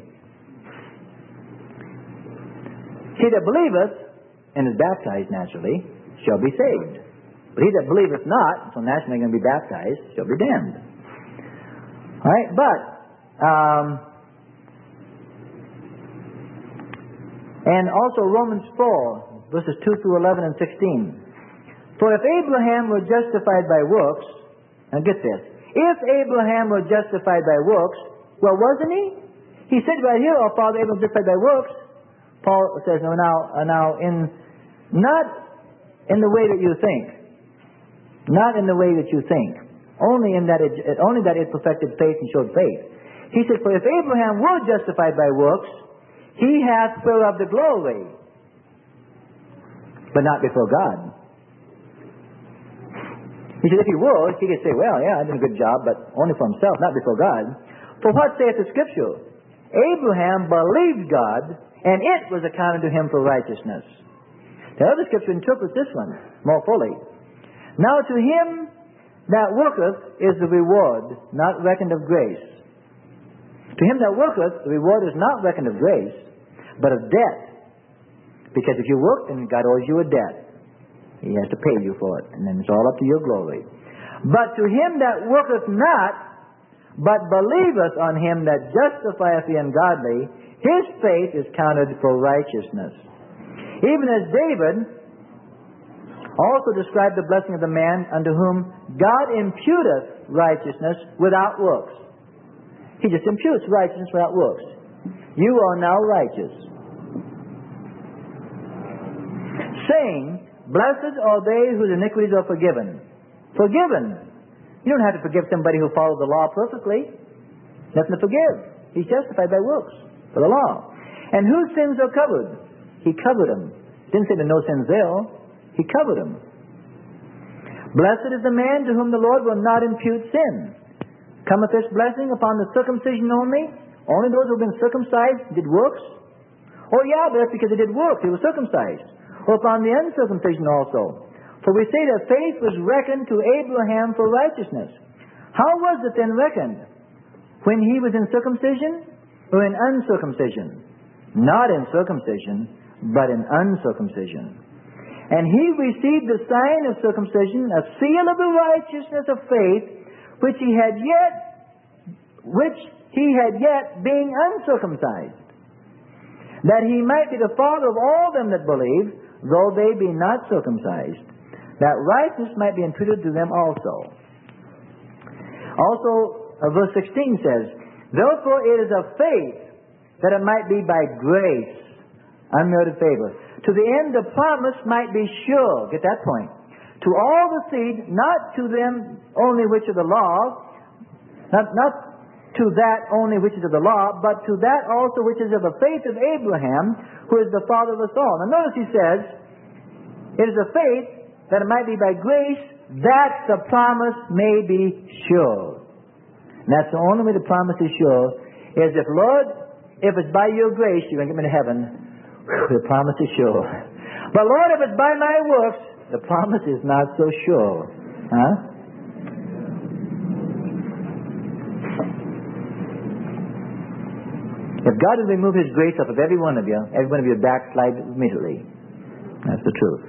He that believeth, and is baptized naturally, shall be saved. But he that believeth not, so naturally going to be baptized, shall be damned. All right, but, and also Romans 4, verses 2 through 11 and 16. For if Abraham were justified by works, now get this, if Abraham were justified by works, well, wasn't he? He said right here, our father Abraham was justified by works. Paul says, not in the way that you think. Not in the way that you think. Only that it perfected faith and showed faith. He said, for if Abraham were justified by works, he hath whereof the glory, but not before God. He said, if he were, he could say, well, yeah, I did a good job, but only for himself, not before God. For what saith the Scripture? Abraham believed God, and it was accounted to him for righteousness. The other Scripture interprets this one more fully. Now to him that worketh is the reward not reckoned of grace. To him that worketh, the reward is not reckoned of grace, but of debt. Because if you work, then God owes you a debt. He has to pay you for it, and then it's all up to your glory. But to him that worketh not, but believeth on him that justifieth the ungodly, his faith is counted for righteousness. Even as David also described the blessing of the man unto whom God imputeth righteousness without works. He just imputes righteousness without works. You are now righteous. saying, Blessed are they whose iniquities are forgiven. Forgiven. You don't have to forgive somebody who followed the law perfectly. Nothing to forgive. He's justified by works for the law. And whose sins are covered? He covered them. Didn't say that no sins there. He covered them. Blessed is the man to whom the Lord will not impute sin. Cometh this blessing upon the circumcision only? Only those who have been circumcised did works? Oh yeah, but that's because they did works. They were circumcised. Or upon the uncircumcision also. For we say that faith was reckoned to Abraham for righteousness. How was it then reckoned? When he was in circumcision or in uncircumcision? Not in circumcision, but in uncircumcision. And he received the sign of circumcision, a seal of the righteousness of faith, which he had yet being uncircumcised, that he might be the father of all them that believe, though they be not circumcised, that righteousness might be imputed to them also. Also, verse 16 says, Therefore it is of faith, that it might be by grace, unmerited favor, to the end the promise might be sure. Get that point. To all the seed, not to them only which are the law, not to that only which is of the law, but to that also which is of the faith of Abraham, who is the father of us all. Now notice he says, it is a faith that it might be by grace, that the promise may be sure. And that's the only way the promise is sure, is if, Lord, if it's by your grace, you're going to get me to heaven, the promise is sure. But Lord, if it's by my works, the promise is not so sure. Huh? If God would remove His grace off of every one of you would backslide immediately. That's the truth.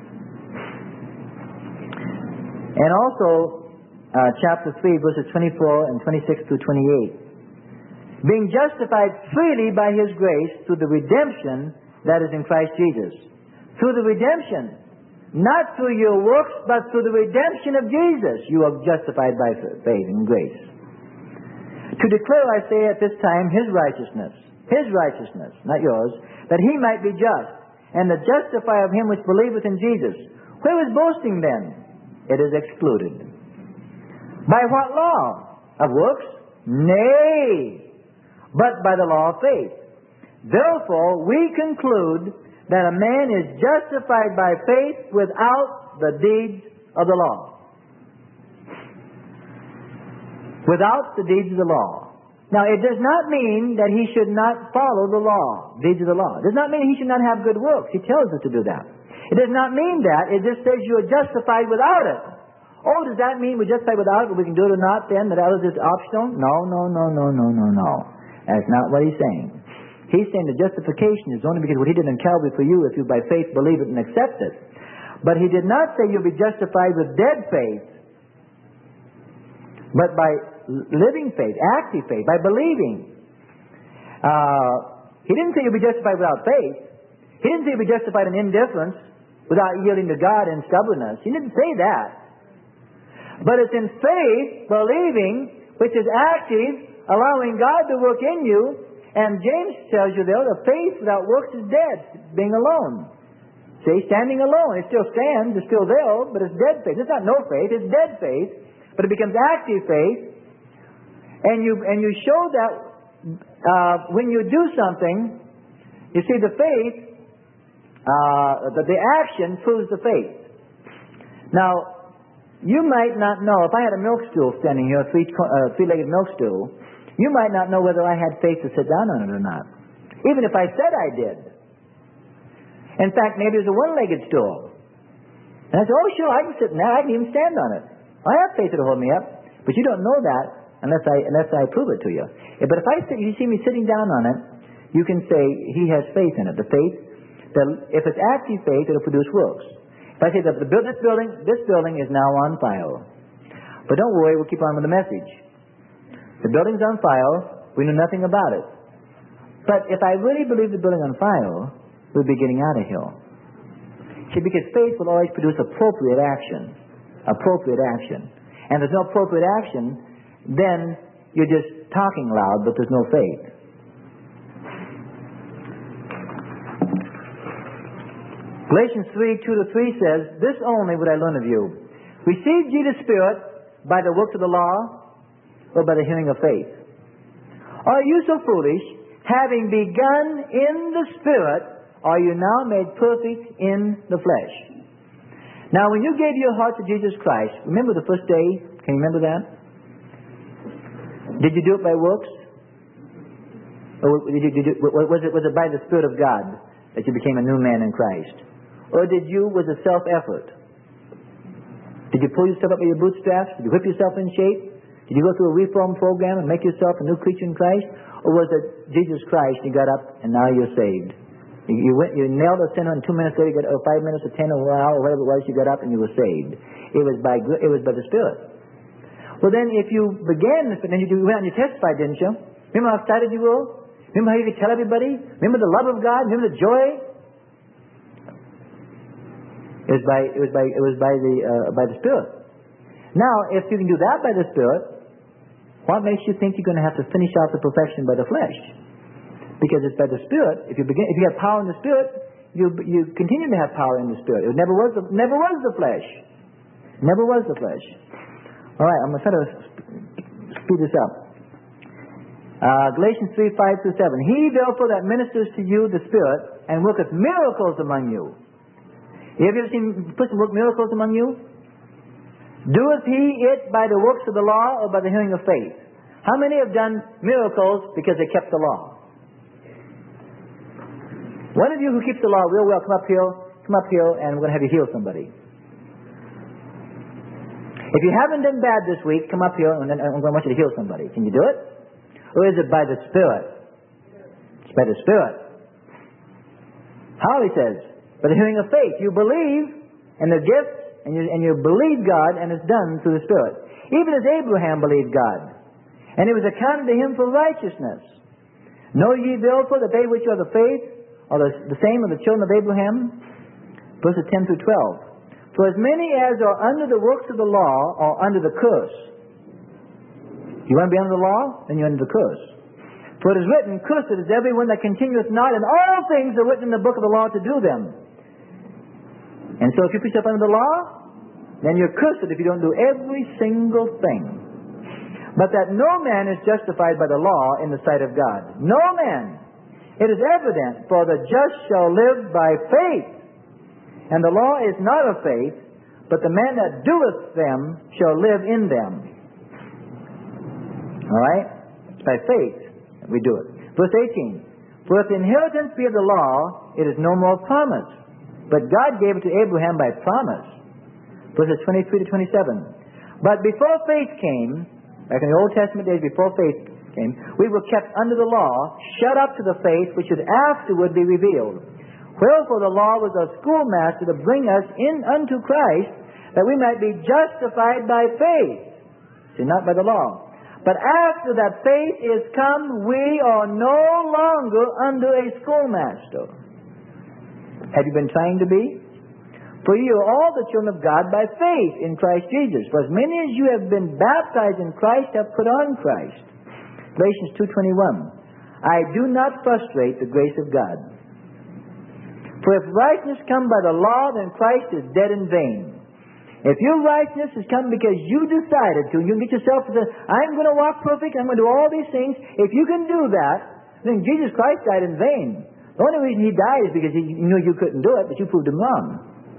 And also, chapter 3, verses 24 and 26 through 28. Being justified freely by His grace through the redemption that is in Christ Jesus. Through the redemption. Not through your works, but through the redemption of Jesus, you are justified by faith and grace. To declare, I say at this time, His righteousness, not yours, that He might be just, and the justifier of him which believeth in Jesus. Where is boasting then? It is excluded. By what law? Of works? Nay, but by the law of faith. Therefore, we conclude that a man is justified by faith without the deeds of the law. Without the deeds of the law. Now, it does not mean that he should not follow the law, deeds of the law. It does not mean he should not have good works. He tells us to do that. It does not mean that. It just says you are justified without it. Oh, does that mean we're justified without it, but we can do it or not then? That is just optional? No. That's not what he's saying. He's saying the justification is only because what He did in Calvary for you, if you by faith believe it and accept it. But He did not say you'll be justified with dead faith, but by living faith, active faith, by believing. He didn't say you'll be justified without faith. He didn't say you'll be justified in indifference, without yielding to God and stubbornness. He didn't say that. But it's in faith, believing, which is active, allowing God to work in you. And James tells you there, the faith without works is dead, being alone. See, standing alone. It still stands, it's still there, but it's dead faith. It's not no faith, it's dead faith. But it becomes active faith. And you show that when you do something, you see the faith, the action proves the faith. Now, you might not know, if I had a milk stool standing here, a three-legged milk stool, you might not know whether I had faith to sit down on it or not. Even if I said I did. In fact, maybe it's a one-legged stool. And I said, oh sure, I can sit in that, I can even stand on it. I have faith to hold me up. But you don't know that unless I prove it to you. But if you see me sitting down on it, you can say he has faith in it. The faith, if it's active faith, it'll produce works. If I say that this building is now on fire. But don't worry, we'll keep on with the message. The building's on fire, we know nothing about it. But if I really believe the building on fire, we'll be getting out of here. See, because faith will always produce appropriate action. Appropriate action. And if there's no appropriate action, then you're just talking loud, but there's no faith. Galatians 3:2-3 says, "This only would I learn of you. Receive ye the Spirit by the works of the law, or by the hearing of faith? Are you so foolish? Having begun in the Spirit, are you now made perfect in the flesh?" Now, when you gave your heart to Jesus Christ, remember the first day? Can you remember that? Did you do it by works? Or was it by the Spirit of God that you became a new man in Christ? Or was it self-effort? Did you pull yourself up by your bootstraps? Did you whip yourself in shape? Did you go through a reform program and make yourself a new creature in Christ? Or was it Jesus Christ, you got up and now you're saved? You nailed a sinner and 2 minutes later, you got, or 5 minutes or 10 or an hour or whatever it was, you got up and you were saved. It was by the Spirit. Well then, if you began, then you went out and you testified, didn't you? Remember how excited you were? Remember how you could tell everybody? Remember the love of God? Remember the joy? It was by the Spirit. Now, if you can do that by the Spirit, what makes you think you're going to have to finish out the perfection by the flesh? Because it's by the Spirit. If you have power in the Spirit, you continue to have power in the Spirit. It never was the flesh. Never was the flesh. All right, I'm going to try to speed this up. Galatians 3:5-7. "He therefore that ministers to you the Spirit and worketh miracles among you." Have you ever seen a person work miracles among you? "Doeth he it by the works of the law or by the hearing of faith?" How many have done miracles because they kept the law? One of you who keeps the law real well, come up here and we're going to have you heal somebody. If you haven't done bad this week, come up here and then I'm going to want you to heal somebody. Can you do it? Or is it by the Spirit? It's by the Spirit. How, he says? By the hearing of faith. You believe in the gift and you believe God, and it's done through the Spirit. Even as Abraham believed God, and it was accounted to him for righteousness. Know ye therefore that they which are the faith are the same as the children of Abraham? Verses 10-12. "For as many as are under the works of the law are under the curse." You want to be under the law? Then you're under the curse. "For it is written, Cursed is everyone that continueth not in all things are written in the book of the law to do them." And so if you put yourself under the law, then you're cursed if you don't do every single thing. "But that no man is justified by the law in the sight of God. No man. It is evident, for the just shall live by faith. And the law is not of faith, but the man that doeth them shall live in them." All right? It's by faith that we do it. Verse 18. "For if the inheritance be of the law, it is no more promise. But God gave it to Abraham by promise." Verses 23-27. "But before faith came," back in the Old Testament days before faith came, "we were kept under the law, shut up to the faith which should afterward be revealed. Wherefore the law was a schoolmaster to bring us in unto Christ, that we might be justified by faith." See, not by the law. "But after that faith is come, we are no longer under a schoolmaster." Have you been trying to be? "For you are all the children of God by faith in Christ Jesus. For as many as you have been baptized in Christ have put on Christ." Galatians 2:21. "I do not frustrate the grace of God. For if righteousness come by the law, then Christ is dead in vain." If your righteousness has come because you decided to, you can get yourself to say, "I'm going to walk perfect, I'm going to do all these things." If you can do that, then Jesus Christ died in vain. The only reason he died is because he knew you couldn't do it, but you proved him wrong.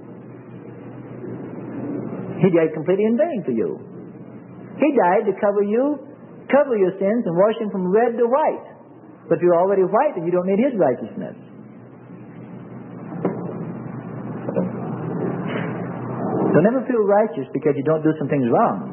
He died completely in vain for you. He died to cover you, cover your sins, and wash them from red to white. But if you're already white, then you don't need his righteousness. So never feel righteous because you don't do some things wrong.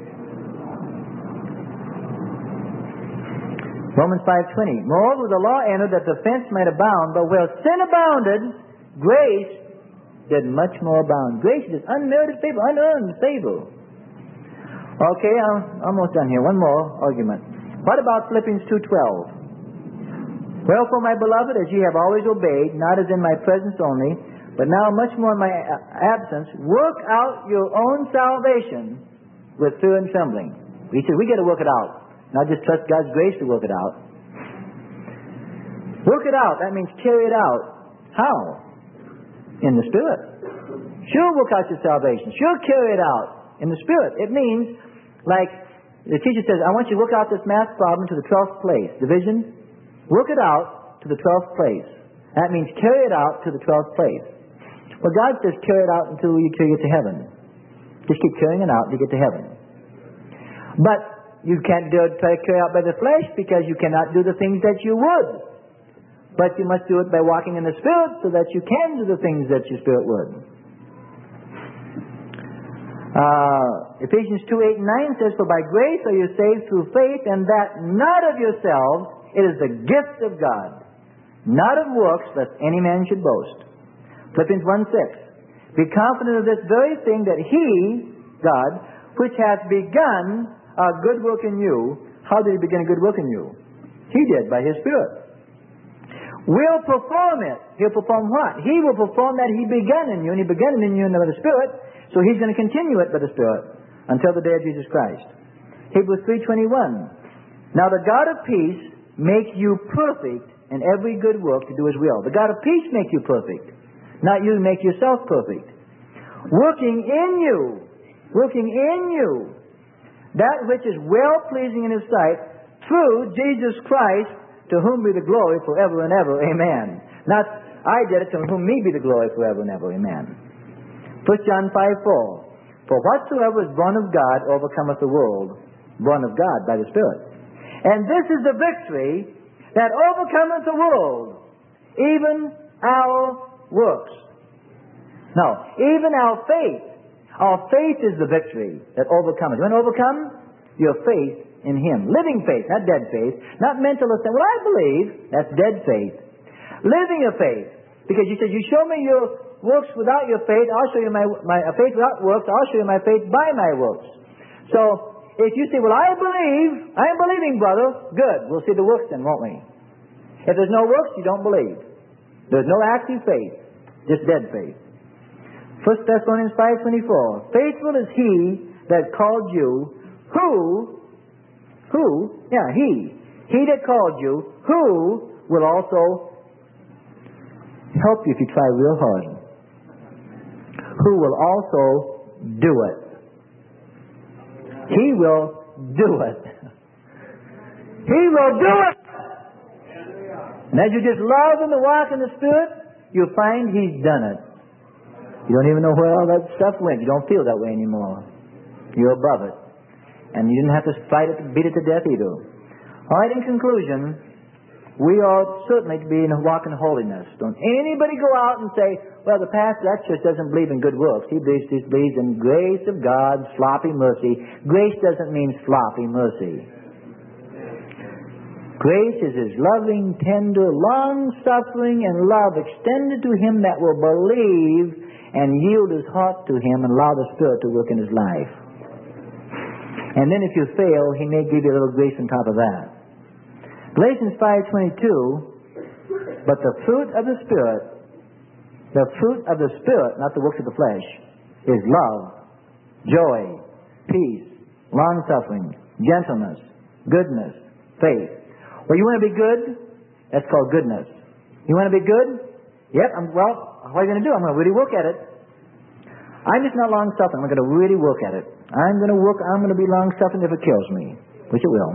Romans 5:20. "Moreover, the law entered that the offense might abound, but where sin abounded, grace did much more abound." Grace is unmerited favor, unearned favor. Okay, I'm almost done here. One more argument. What about Philippians 2:12? "Wherefore, my beloved, as ye have always obeyed, not as in my presence only, but now much more in my absence, work out your own salvation with fear and trembling." He said we got to work it out. Not just trust God's grace to work it out. Work it out. That means carry it out. How? In the Spirit. She'll work out your salvation. She'll carry it out in the Spirit. It means, like the teacher says, I want you to work out this math problem to the 12th place. Division. Work it out to the 12th place. That means carry it out to the 12th place. Well, God says carry it out until you get to heaven. Just keep carrying it out till you get to heaven. But you can't try to carry out by the flesh because you cannot do the things that you would. But you must do it by walking in the Spirit so that you can do the things that your Spirit would. Ephesians 2:8 and 9 says, For by grace are you saved through faith, and that not of yourselves, it is the gift of God, not of works, lest any man should boast. Philippians 1:6 Be confident of this very thing, that He, God, which hath begun a good work in you. How did He begin a good work in you? He did, by His Spirit. Will perform it. He'll perform what? He will perform that He began in you, and He began it in you by the Spirit, so He's going to continue it by the Spirit until the day of Jesus Christ. Hebrews 3:21 Now the God of peace make you perfect in every good work to do His will. The God of peace make you perfect, not you make yourself perfect. Working in you that which is well-pleasing in His sight through Jesus Christ, to whom be the glory forever and ever. Amen. Not I did it, to whom me be the glory forever and ever. Amen. 1 John 5:4 For whatsoever is born of God overcometh the world, born of God by the Spirit. And this is the victory that overcometh the world, even our works. Now, even our faith. Our faith is the victory that overcometh. You want to overcome? Your faith in Him. Living faith, not dead faith. Not mental assent. Well, I believe. That's dead faith. Living a faith. Because you said, you show me your works without your faith, I'll show you my faith without works, I'll show you my faith by my works. So, if you say, well, I believe, I'm believing, brother, good. We'll see the works then, won't we? If there's no works, you don't believe. There's no active faith. Just dead faith. 1 Thessalonians 5:24 Faithful is He that called you, He that called you, who will also help you if you try real hard. Who will also do it. He will do it. He will do it! And as you just love Him and walk in the Spirit, you'll find He's done it. You don't even know where all that stuff went. You don't feel that way anymore. You're above it. And you didn't have to fight it, beat it to death either. All right, in conclusion, we ought certainly to be in walking holiness. Don't anybody go out and say, well, the pastor, that church doesn't believe in good works. He believes in grace of God, sloppy mercy. Grace doesn't mean sloppy mercy. Grace is His loving, tender, long-suffering, and love extended to him that will believe and yield his heart to Him and allow the Spirit to work in his life. And then if you fail, He may give you a little grace on top of that. Galatians 5:22, but the fruit of the Spirit, not the works of the flesh, is love, joy, peace, long-suffering, gentleness, goodness, faith. Well, you want to be good? That's called goodness. You want to be good? Yep, what are you going to do? I'm going to really work at it. I'm just not long-suffering. I'm going to really work at it. I'm going to be long-suffering if it kills me, which it will.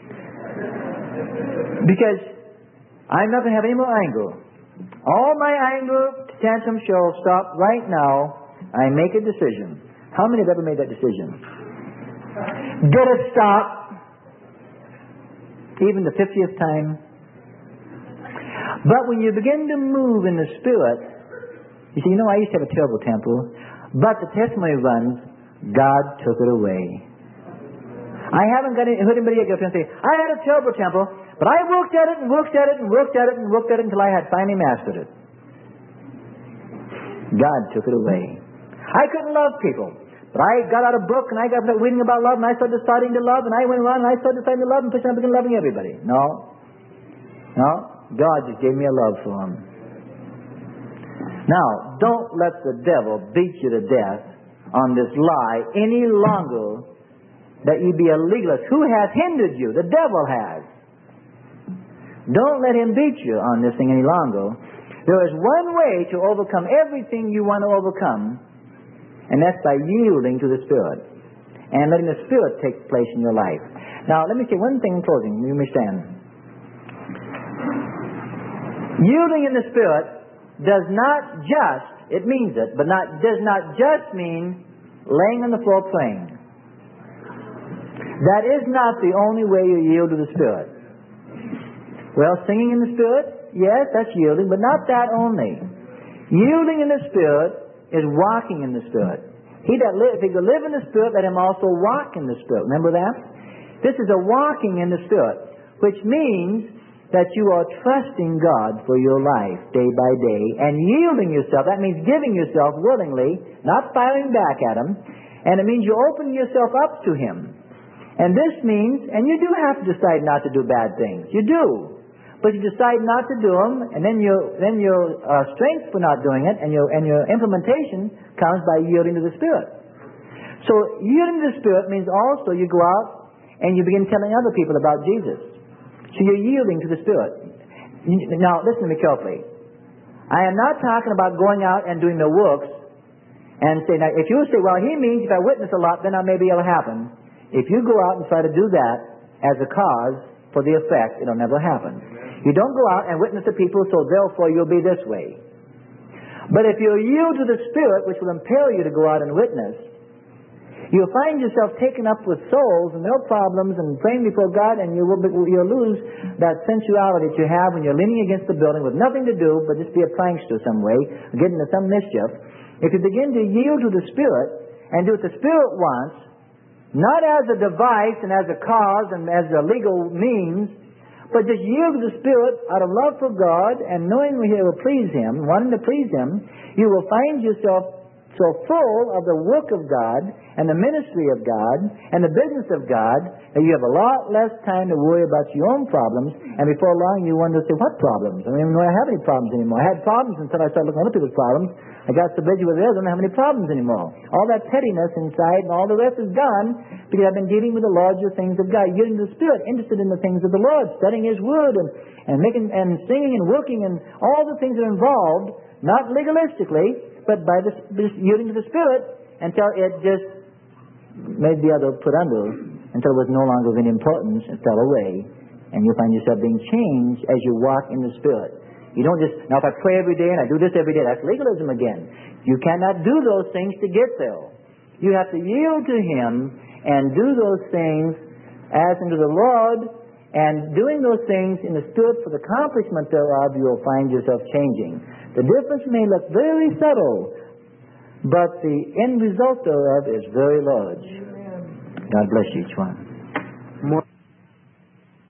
Because I'm not going to have any more anger. All my anger tantrums shall stop right now. I make a decision. How many have ever made that decision? Did it stop? Even the 50th time? But when you begin to move in the Spirit, you see, I used to have a terrible temper, but the testimony runs, God took it away. I haven't heard anybody get up and say, I had a terrible temper, but I worked at it and worked at it and worked at it and worked at it until I had finally mastered it. God took it away. I couldn't love people, but I got out a book and I got reading about love and I started deciding to love and I went around and I started deciding to love and pushing up and loving everybody. No. God just gave me a love for Him. Now, don't let the devil beat you to death on this lie any longer that you be a legalist. Who hath hindered you? The devil has. Don't let him beat you on this thing any longer. There is one way to overcome everything you want to overcome, and that's by yielding to the Spirit and letting the Spirit take place in your life. Now, let me say one thing in closing. You may stand. Yielding in the Spirit does not just, it means it, but does not just mean laying on the floor praying. That is not the only way you yield to the Spirit. Well, singing in the Spirit, yes, that's yielding, but not that only. Yielding in the Spirit is walking in the Spirit. If he could live in the Spirit, let him also walk in the Spirit. Remember that? This is a walking in the Spirit, which means that you are trusting God for your life day by day and yielding yourself. That means giving yourself willingly, not firing back at Him. And it means you open yourself up to Him. And this means, and you do have to decide not to do bad things. You do. But you decide not to do them, and then your strength for not doing it and your implementation comes by yielding to the Spirit. So yielding to the Spirit means also you go out and you begin telling other people about Jesus. So you're yielding to the Spirit. Now, listen to me carefully. I am not talking about going out and doing the works and say, now, if you say, well, he means if I witness a lot, then maybe it'll happen. If you go out and try to do that as a cause for the effect, it'll never happen. You don't go out and witness to people, so therefore you'll be this way. But if you yield to the Spirit, which will impel you to go out and witness, you'll find yourself taken up with souls and their problems and praying before God, and you'll lose that sensuality that you have when you're leaning against the building with nothing to do but just be a prankster some way, get into some mischief. If you begin to yield to the Spirit and do what the Spirit wants, not as a device and as a cause and as a legal means, but just yield to the Spirit out of love for God and knowing He will please Him, wanting to please Him, you will find yourself so full of the work of God and the ministry of God and the business of God that you have a lot less time to worry about your own problems, and before long you wonder, say, what problems? I don't even know I have any problems anymore. I had problems until I started looking at other people's problems. I got so busy with theirs, I don't have any problems anymore. All that pettiness inside and all the rest is gone because I've been dealing with the larger things of God. You're in the Spirit, interested in the things of the Lord, studying His Word and making and singing and working and all the things that are involved, not legalistically, but by this yielding to the Spirit until it just made the other put under, until it was no longer of any importance and fell away. And you'll find yourself being changed as you walk in the Spirit. You don't just, now if I pray every day and I do this every day, that's legalism again. You cannot do those things to get there. You have to yield to Him and do those things as unto the Lord, and doing those things in the Spirit for the accomplishment thereof, you will find yourself changing. The difference may look very subtle, but the end result thereof is very large. God bless you each one.